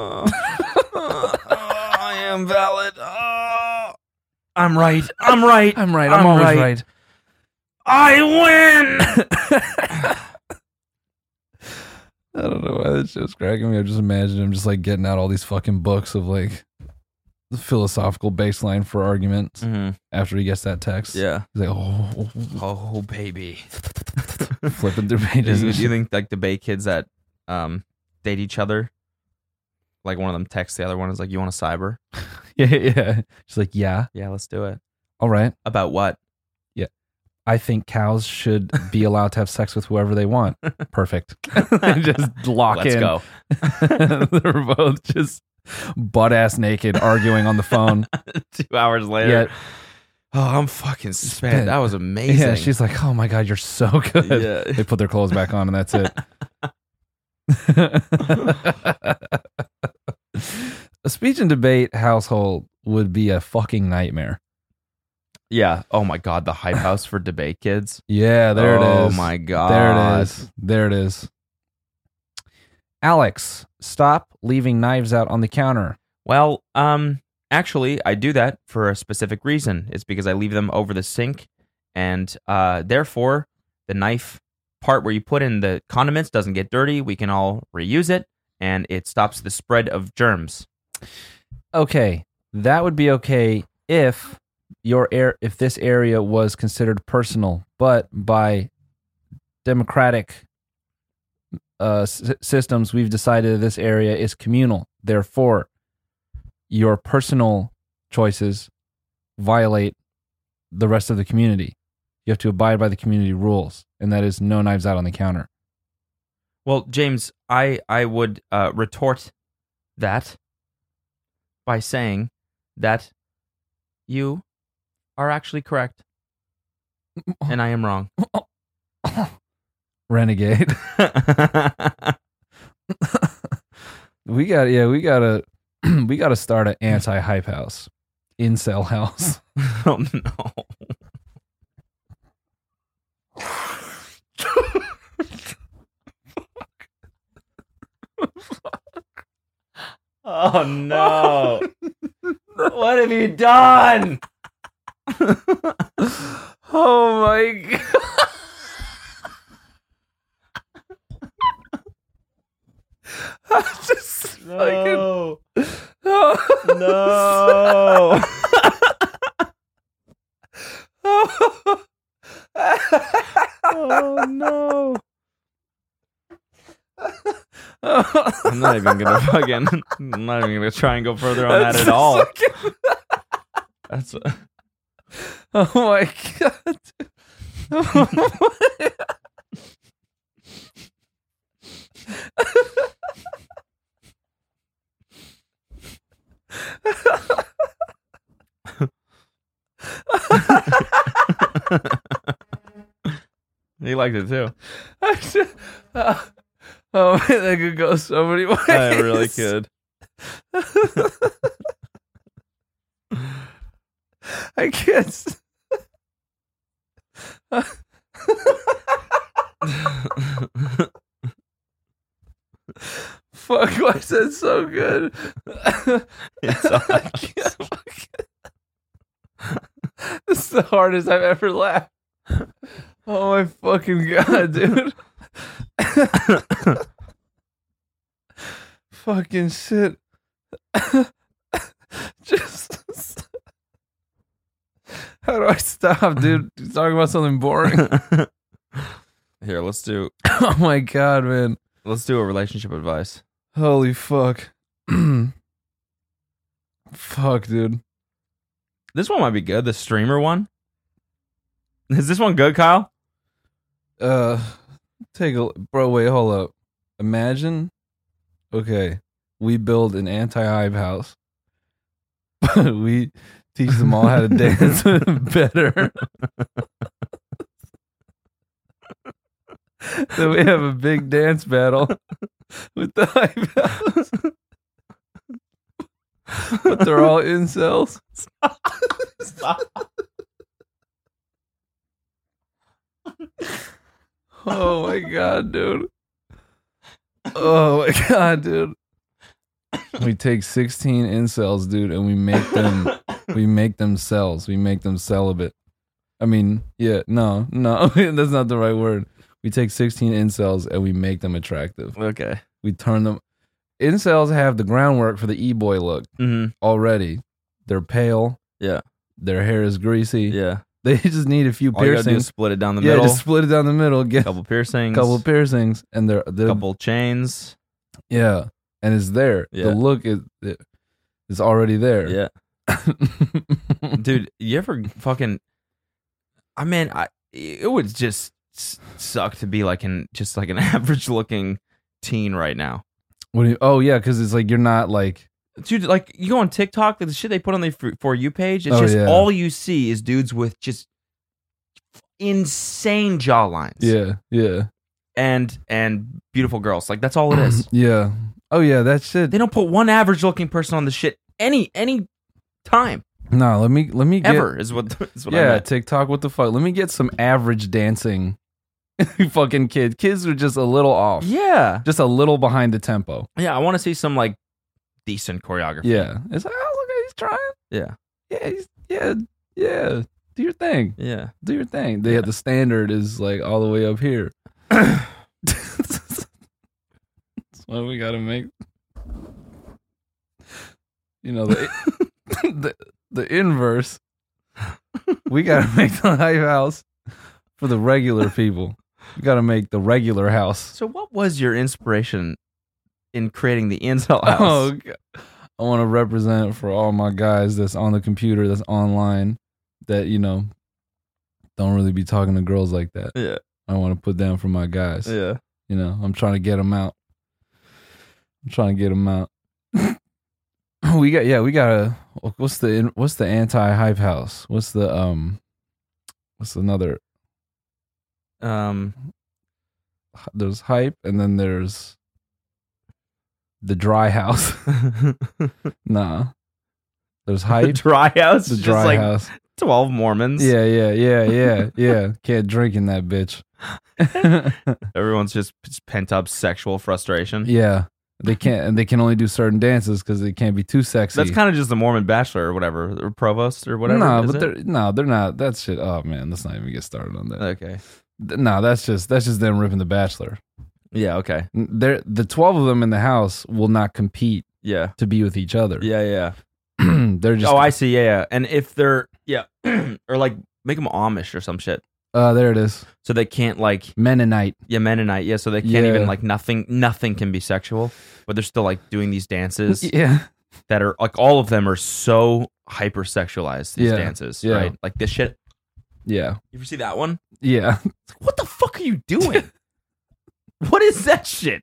A: I am valid. I'm right. I'm right.
B: I'm right. I'm always right.
A: I win.
B: I don't know why that shit's cracking me. I just imagine him just like getting out all these fucking books of like the philosophical baseline for arguments after he gets that text.
A: Yeah.
B: He's like, oh
A: baby.
B: Flipping through pages.
A: Do you think like debate kids that date each other, like one of them texts the other one is like, you want a cyber?
B: Yeah. She's like, yeah.
A: Yeah, let's do it.
B: All right.
A: About what?
B: Yeah. I think cows should be allowed to have sex with whoever they want. Perfect. Just lock
A: Let's
B: in.
A: go.
B: They're both just butt ass naked arguing on the phone.
A: 2 hours later. Oh, I'm fucking spent. That was amazing.
B: Yeah, she's like, oh my God, you're so good.
A: Yeah.
B: They put their clothes back on and that's it. A speech and debate household would be a fucking nightmare.
A: Yeah. Oh my God, the hype house for debate kids.
B: Yeah, there it is.
A: Oh my God.
B: There it is. There it is. Alex, stop leaving knives out on the counter.
A: Well, actually, I do that for a specific reason. It's because I leave them over the sink, and therefore, the knife part where you put in the condiments doesn't get dirty. We can all reuse it, and it stops the spread of germs.
B: Okay, that would be okay if if this area was considered personal, but by democratic systems, we've decided that this area is communal. Therefore, your personal choices violate the rest of the community. You have to abide by the community rules, and that is no knives out on the counter.
A: Well, James, I would retort that by saying that you are actually correct, and I am wrong.
B: Renegade. we gotta start an anti-hype house. Incel house.
A: Oh no. Oh no. What have you done?
B: Oh my God. I just
A: No.
B: no.
A: Oh no. I'm not even gonna try and go further on that at all. That's
B: Oh my God.
A: He liked it too.
B: Oh man, that could go so many ways.
A: I really could.
B: I can't. Fuck, why is that so good?
A: It's all
B: I can't fucking- This is the hardest I've ever laughed. Oh my fucking God, dude. Fucking shit. Just how do I stop, dude? Talking about something boring.
A: Here, let's do
B: Oh my God, man.
A: a relationship advice.
B: Holy fuck. Fuck, dude.
A: This one might be good. The streamer one. Is this one good, Kyle?
B: Take a bro. Wait, hold up. Imagine, okay, we build an anti-hype house. We teach them all how to dance better. Then we have a big dance battle with the hype house. But they're all incels. Oh my God, dude. Oh my God, dude. We take 16 incels, dude, and we make them cells. We make them celibate. I mean, yeah, no, that's not the right word. We take 16 incels and we make them attractive.
A: Okay.
B: We turn them. Incels have the groundwork for the e-boy look already. They're pale.
A: Yeah.
B: Their hair is greasy.
A: Yeah.
B: They just need a few
A: All you gotta do
B: piercings.
A: is split it down the
B: Yeah,
A: middle.
B: just split it down the middle. Get
A: Couple piercings.
B: and they're
A: Couple chains.
B: yeah, and it's there.
A: Yeah.
B: The look is already there.
A: Yeah. Dude, you ever fucking? I mean, it would just suck to be like an average looking teen right now.
B: What do you, oh yeah, because it's like you're not like
A: Dude, like you go on TikTok, the shit they put on the For You page, it's
B: Oh,
A: just
B: yeah.
A: all you see is dudes with just insane jawlines.
B: Yeah.
A: And beautiful girls. Like that's all it is.
B: Yeah. Oh yeah, that shit.
A: They don't put one average looking person on the shit any time.
B: No, let me get
A: Ever is what I
B: yeah,
A: meant.
B: TikTok, what the fuck? Let me get some average dancing fucking kids. Kids are just a little off.
A: Yeah.
B: Just a little behind the tempo.
A: Yeah, I want to see some like decent choreography.
B: Yeah. It's like, oh look, he's trying.
A: Yeah.
B: Yeah. Do your thing.
A: Yeah.
B: Do your thing. They the standard is like all the way up here. That's why we gotta make the inverse. We gotta make the hype house for the regular people. We gotta make the regular house.
A: So what was your inspiration in creating the Incel House?
B: Oh, God. I want to represent for all my guys that's on the computer, that's online, that don't really be talking to girls like that.
A: Yeah.
B: I want to put down for my guys.
A: Yeah.
B: I'm trying to get them out. We got what's the anti-hype house? What's another? There's hype, and then there's the dry house. Nah. There's hype.
A: The dry house?
B: The
A: Just
B: dry
A: like
B: house.
A: 12 Mormons.
B: Yeah. Can't drink in that bitch.
A: Everyone's just pent up sexual frustration.
B: Yeah. They can't, and they can only do certain dances because they can't be too sexy.
A: That's kind of just the Mormon Bachelor or whatever, or Provost or whatever.
B: No,
A: is
B: but
A: it?
B: they're not. That shit. Oh man, let's not even get started on that.
A: Okay.
B: No, that's just them ripping the Bachelor.
A: Yeah. Okay.
B: The 12 of them in the house will not compete.
A: Yeah.
B: To be with each other.
A: Yeah.
B: They're just.
A: Oh, I see. Yeah. And if they're or like make them Amish or some shit.
B: There it is.
A: So they can't like
B: Mennonite.
A: Yeah, Mennonite. Yeah, so they can't even like nothing can be sexual, but they're still like doing these dances.
B: Yeah.
A: That are like all of them are so hypersexualized. These dances,
B: Yeah.
A: right? Like this shit.
B: Yeah.
A: You ever see that one?
B: Yeah.
A: What the fuck are you doing? What is that shit?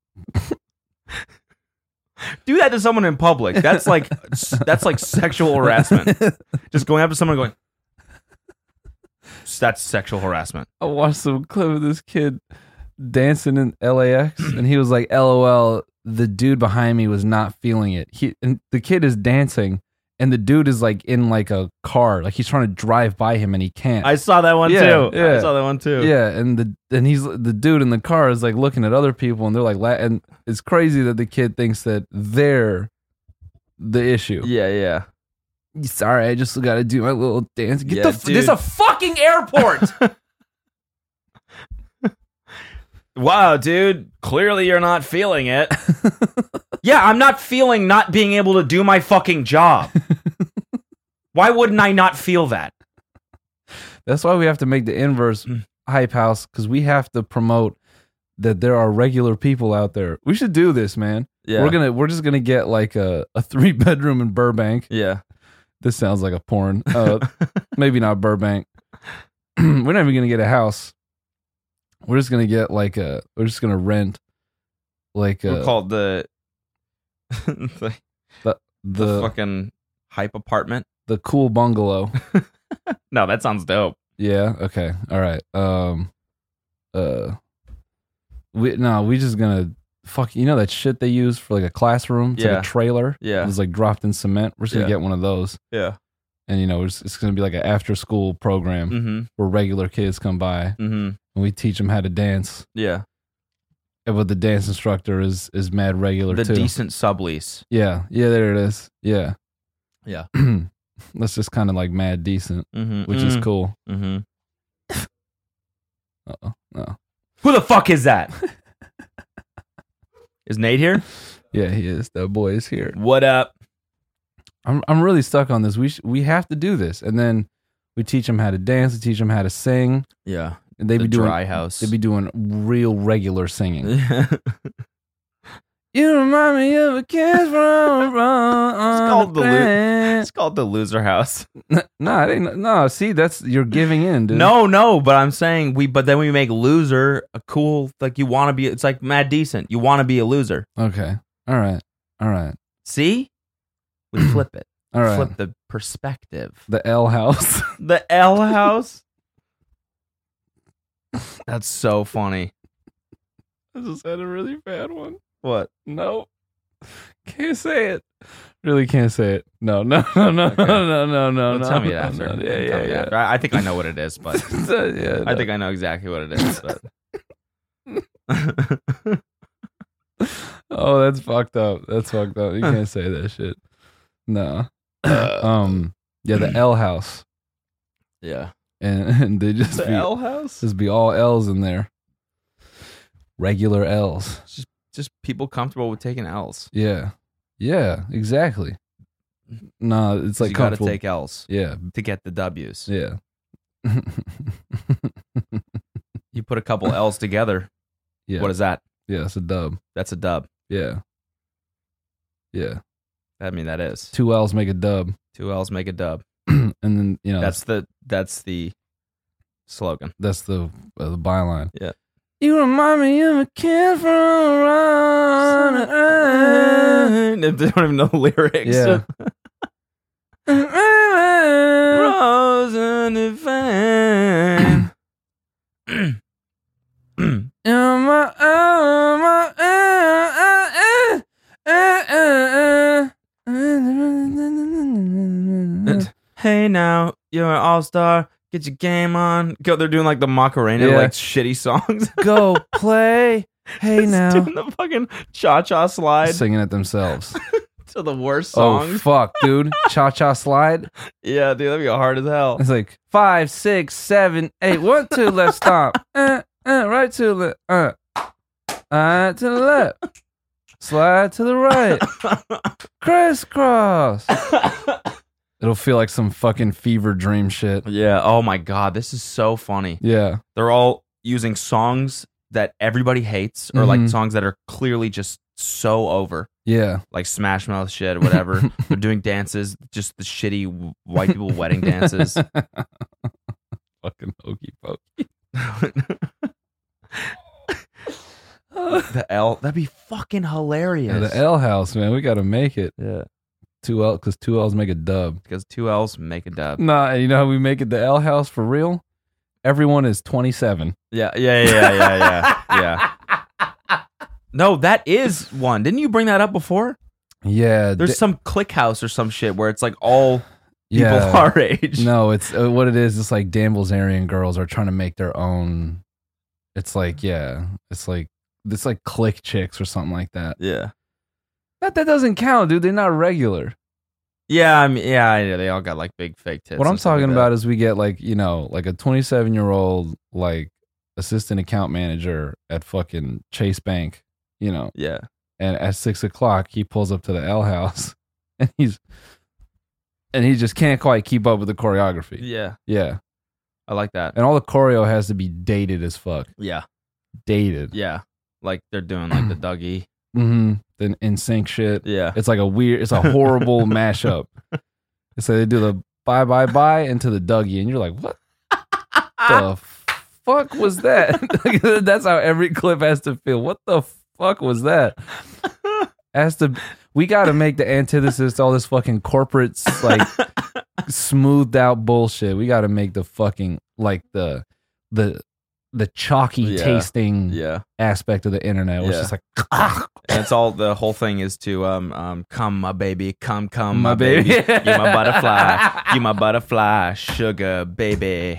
A: Do that to someone in public. That's like sexual harassment. Just going up to someone and going, that's sexual harassment.
B: I watched some clip of this kid dancing in LAX, and he was like, "LOL." The dude behind me was not feeling it. And the kid is dancing, and the dude is like in like a car, like he's trying to drive by him, and he can't.
A: I saw that one too.
B: Yeah.
A: I saw that one too.
B: Yeah, and the dude in the car is like looking at other people, and they're like, and it's crazy that the kid thinks that they're the issue.
A: Yeah.
B: Sorry, I just got to do my little dance.
A: Yeah,
B: This is a fucking airport.
A: Wow, dude. Clearly you're not feeling it. Yeah, I'm not feeling not being able to do my fucking job. Why wouldn't I not feel that?
B: That's why we have to make the inverse hype house, because we have to promote that there are regular people out there. We should do this, man.
A: Yeah.
B: We're just gonna get like a 3-bedroom in Burbank.
A: Yeah.
B: This sounds like a porn. Maybe not Burbank. We're not even gonna get a house. We're just gonna get we're just gonna rent like
A: We're called the fucking hype apartment.
B: The cool bungalow.
A: No, that sounds dope.
B: Yeah, okay. All right. We just gonna fuck, that shit they use for like a classroom? It's like a trailer.
A: Yeah.
B: It's like dropped in cement. We're just gonna get one of those.
A: Yeah.
B: And it's gonna be like an after school program where regular kids come by and we teach them how to dance.
A: Yeah.
B: But the dance instructor is mad regular
A: The
B: too.
A: decent sublease.
B: Yeah. Yeah, there it is. Yeah.
A: Yeah.
B: That's just kind of like mad decent, which is cool. Uh-oh. No.
A: Who the fuck is that? Is Nate here?
B: Yeah, he is. That boy is here.
A: What up?
B: I'm really stuck on this. We have to do this, and then we teach them how to dance. We teach them how to sing.
A: Yeah,
B: and they be doing
A: dry house.
B: They be doing real regular singing. You remind me of a kiss from
A: It's called the loser house.
B: No, it ain't. No, see, you're giving in, dude.
A: No, but I'm saying but then we make loser a cool, like you want to be. It's like mad decent. You want to be a loser.
B: Okay. All right.
A: See? We flip it.
B: All right.
A: Flip the perspective.
B: The L house.
A: The L house. That's so funny.
B: I just had a really bad one.
A: What?
B: No. Can't say it. Really can't say it. No. No.
A: Tell me it after.
B: No.
A: Tell me
B: Yeah.
A: after. I think I know what it is, but
B: Yeah,
A: I think I know exactly what it is. But
B: Oh, that's fucked up. That's fucked up. You can't say that shit. No. Yeah, the L house.
A: yeah,
B: And they just
A: the
B: be
A: L house.
B: just be all L's in there. Regular L's.
A: Just people comfortable with taking L's.
B: Yeah. Yeah, exactly. No, it's like
A: You got to
B: comfortable.
A: take L's
B: Yeah.
A: to get the W's.
B: Yeah.
A: You put a couple L's together.
B: Yeah.
A: What is that?
B: Yeah, it's a dub.
A: That's a dub.
B: Yeah. Yeah.
A: I mean, that is
B: 2 L's make a dub.
A: 2 L's make a dub.
B: And then, you know,
A: That's the slogan.
B: that's the byline.
A: Yeah.
B: You remind me of a kid from around.
A: They don't even know the lyrics.
B: Yeah.
A: Rose and the fan. Hey now, you're an all-star. Get your game on. Go. They're doing like the Macarena,
B: Yeah.
A: like shitty songs.
B: Go play. Hey
A: Just
B: now.
A: doing the fucking cha-cha slide
B: Singing it themselves.
A: to the worst
B: Oh,
A: songs.
B: fuck, dude. Cha-cha slide.
A: Yeah, dude, that'd be hard as hell.
B: It's like 5, 6, 7, 8. 1, 2, left stomp. Right to the left. To the left. Slide to the right. Crisscross. It'll feel like some fucking fever dream shit.
A: Yeah. Oh my god, this is so funny.
B: Yeah.
A: They're all using songs that everybody hates, or like
B: Mhm.
A: songs that are clearly just so over,
B: Yeah.
A: like Smash Mouth shit, or whatever. They're doing dances, just the shitty white people wedding dances.
B: Fucking hokey pokey.
A: The L, that'd be fucking hilarious.
B: Yeah, the L house, man. We got to make it.
A: Yeah,
B: 2 L, because 2 L's make a dub.
A: because 2 L's make a dub.
B: Nah, you know how we make it the L house for real? Everyone is 27.
A: Yeah. No, that is one. Didn't you bring that up before?
B: Yeah.
A: There's some click house or some shit where it's like all people
B: yeah.
A: our age.
B: No, it's what it is. It's like Dan Bilzerian girls are trying to make their own. It's like, yeah. It's like click chicks or something like that.
A: Yeah.
B: That doesn't count, dude. They're not regular.
A: Yeah, I mean, yeah, they all got like big fake tits.
B: What I'm
A: and stuff
B: talking
A: like
B: about is we get like, you know, like a 27-year-old like assistant account manager at fucking Chase Bank, you know,
A: that. Yeah.
B: and at 6 o'clock he pulls up to the L house and he just can't quite keep up with the choreography.
A: Yeah.
B: Yeah.
A: I like that.
B: And all the choreo has to be dated as fuck.
A: Yeah.
B: Dated.
A: Yeah. Like they're doing like the Dougie.
B: Mm-hmm. Then in sync shit.
A: Yeah.
B: It's like it's a horrible mashup. So they do the bye into the Dougie, and you're like, what the fuck was that? That's how every clip has to feel. What the fuck was that? We got to make the antithesis to all this fucking corporate, like, smoothed out bullshit. We got to make the fucking, like, the chalky tasting
A: Yeah.
B: aspect of the internet. Where it's
A: Yeah.
B: just like,
A: And it's all, the whole thing is to come my baby, come
B: My
A: my baby.
B: baby.
A: You my butterfly. You my butterfly, sugar baby.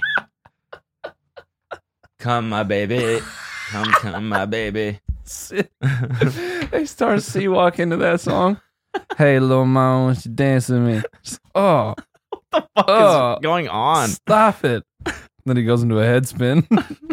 A: Come my baby. Come my baby.
B: they start C-walk into that song. Hey, little mama, won't you dance with me? Oh,
A: What the fuck is going on?
B: stop it. Then he goes into a head spin.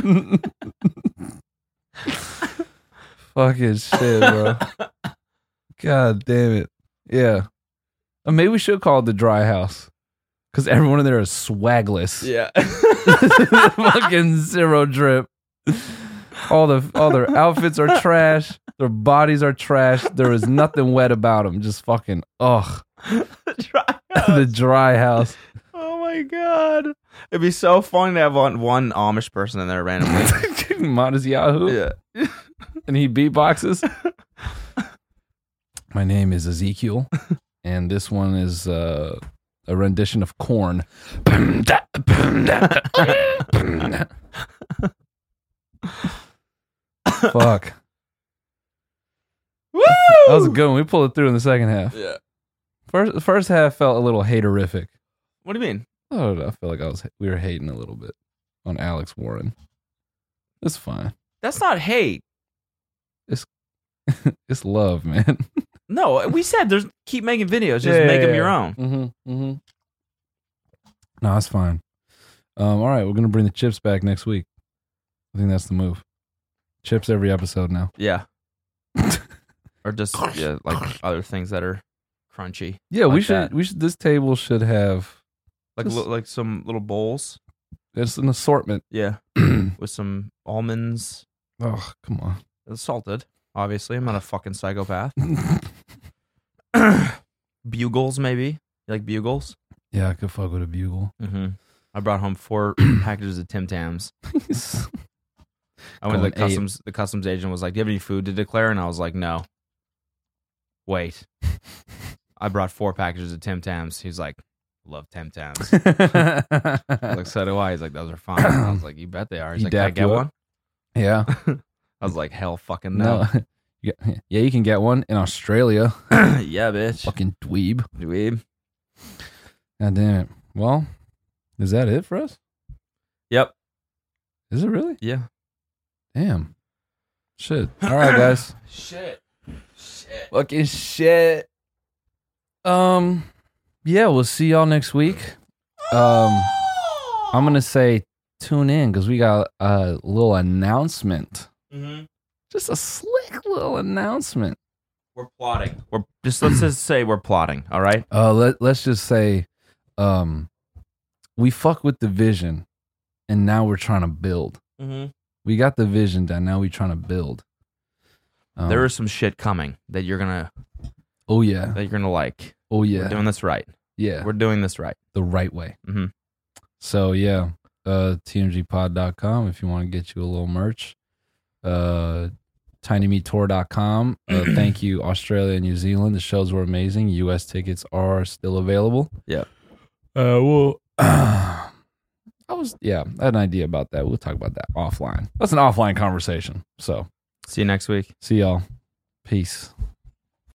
B: Fucking shit, bro. God damn it. Yeah. Maybe we should call it the dry house. Because everyone in there is swagless.
A: Yeah.
B: Fucking zero drip. All their outfits are trash. Their bodies are trash. There is nothing wet about them. Just fucking the dry house.
A: Oh my god. It'd be so funny to have one Amish person in there randomly.
B: Modest Yahoo.
A: Yeah.
B: And he beatboxes. My name is Ezekiel. and this one is a rendition of Korn. Fuck.
A: Woo!
B: That was a good one. We pulled it through in the second half.
A: Yeah.
B: First half felt a little haterific.
A: What do you mean?
B: I don't know. I feel like we were hating a little bit on Alex Warren. It's fine.
A: That's not hate.
B: It's love, man.
A: No, we said keep making videos. Just make them your own.
B: Mm-hmm. No, it's fine. All right, we're gonna bring the chips back next week. I think that's the move. Chips every episode now.
A: Yeah. Or just like other things that are crunchy.
B: Yeah,
A: like
B: we should.
A: that.
B: We should. This table should have
A: like some little bowls.
B: It's an assortment.
A: Yeah, with some almonds.
B: Oh, come on.
A: It's salted. Obviously, I'm not a fucking psychopath. Bugles, maybe. You like bugles?
B: Yeah, I could fuck with a bugle.
A: Mm-hmm. I brought home 4 packages of Tim Tams. I went to the customs. The customs agent was like, "Do you have any food to declare?" And I was like, "No." Wait, I brought 4 packages of Tim Tams. He's like, "Love Tim Tams." I was like, "So do I." He's like, "Those are fine." I was like, "You bet they are." He's like, "Can I get one?"
B: Yeah.
A: I was like, "Hell, fucking no."
B: Yeah, you can get one in Australia.
A: Yeah, bitch.
B: Fucking dweeb.
A: Dweeb.
B: God damn it. Well, is that it for us?
A: Yep.
B: Is it really?
A: Yeah.
B: Damn. Shit. All right, guys.
A: Shit.
B: Fucking shit. Yeah, we'll see y'all next week. I'm gonna say tune in because we got a little announcement.
A: Mm-hmm.
B: Just a slick little announcement.
A: We're plotting. Let's just say we're plotting. All right.
B: Let's just say, we fuck with the vision, and now we're trying to build.
A: Mm-hmm.
B: We got the vision done. Now we're trying to build.
A: There is some shit coming that you're gonna.
B: Oh yeah.
A: That you're gonna like.
B: Oh yeah.
A: We're doing this right.
B: Yeah.
A: We're doing this right.
B: The right way.
A: Mm-hmm.
B: So yeah, tmgpod.com if you want to get you a little merch. tinymeattour.com. Thank you, Australia and New Zealand. The shows were amazing. US tickets are still available.
A: Yeah.
B: I had an idea about that. We'll talk about that offline. That's an offline conversation. So
A: see you next week.
B: See y'all. Peace.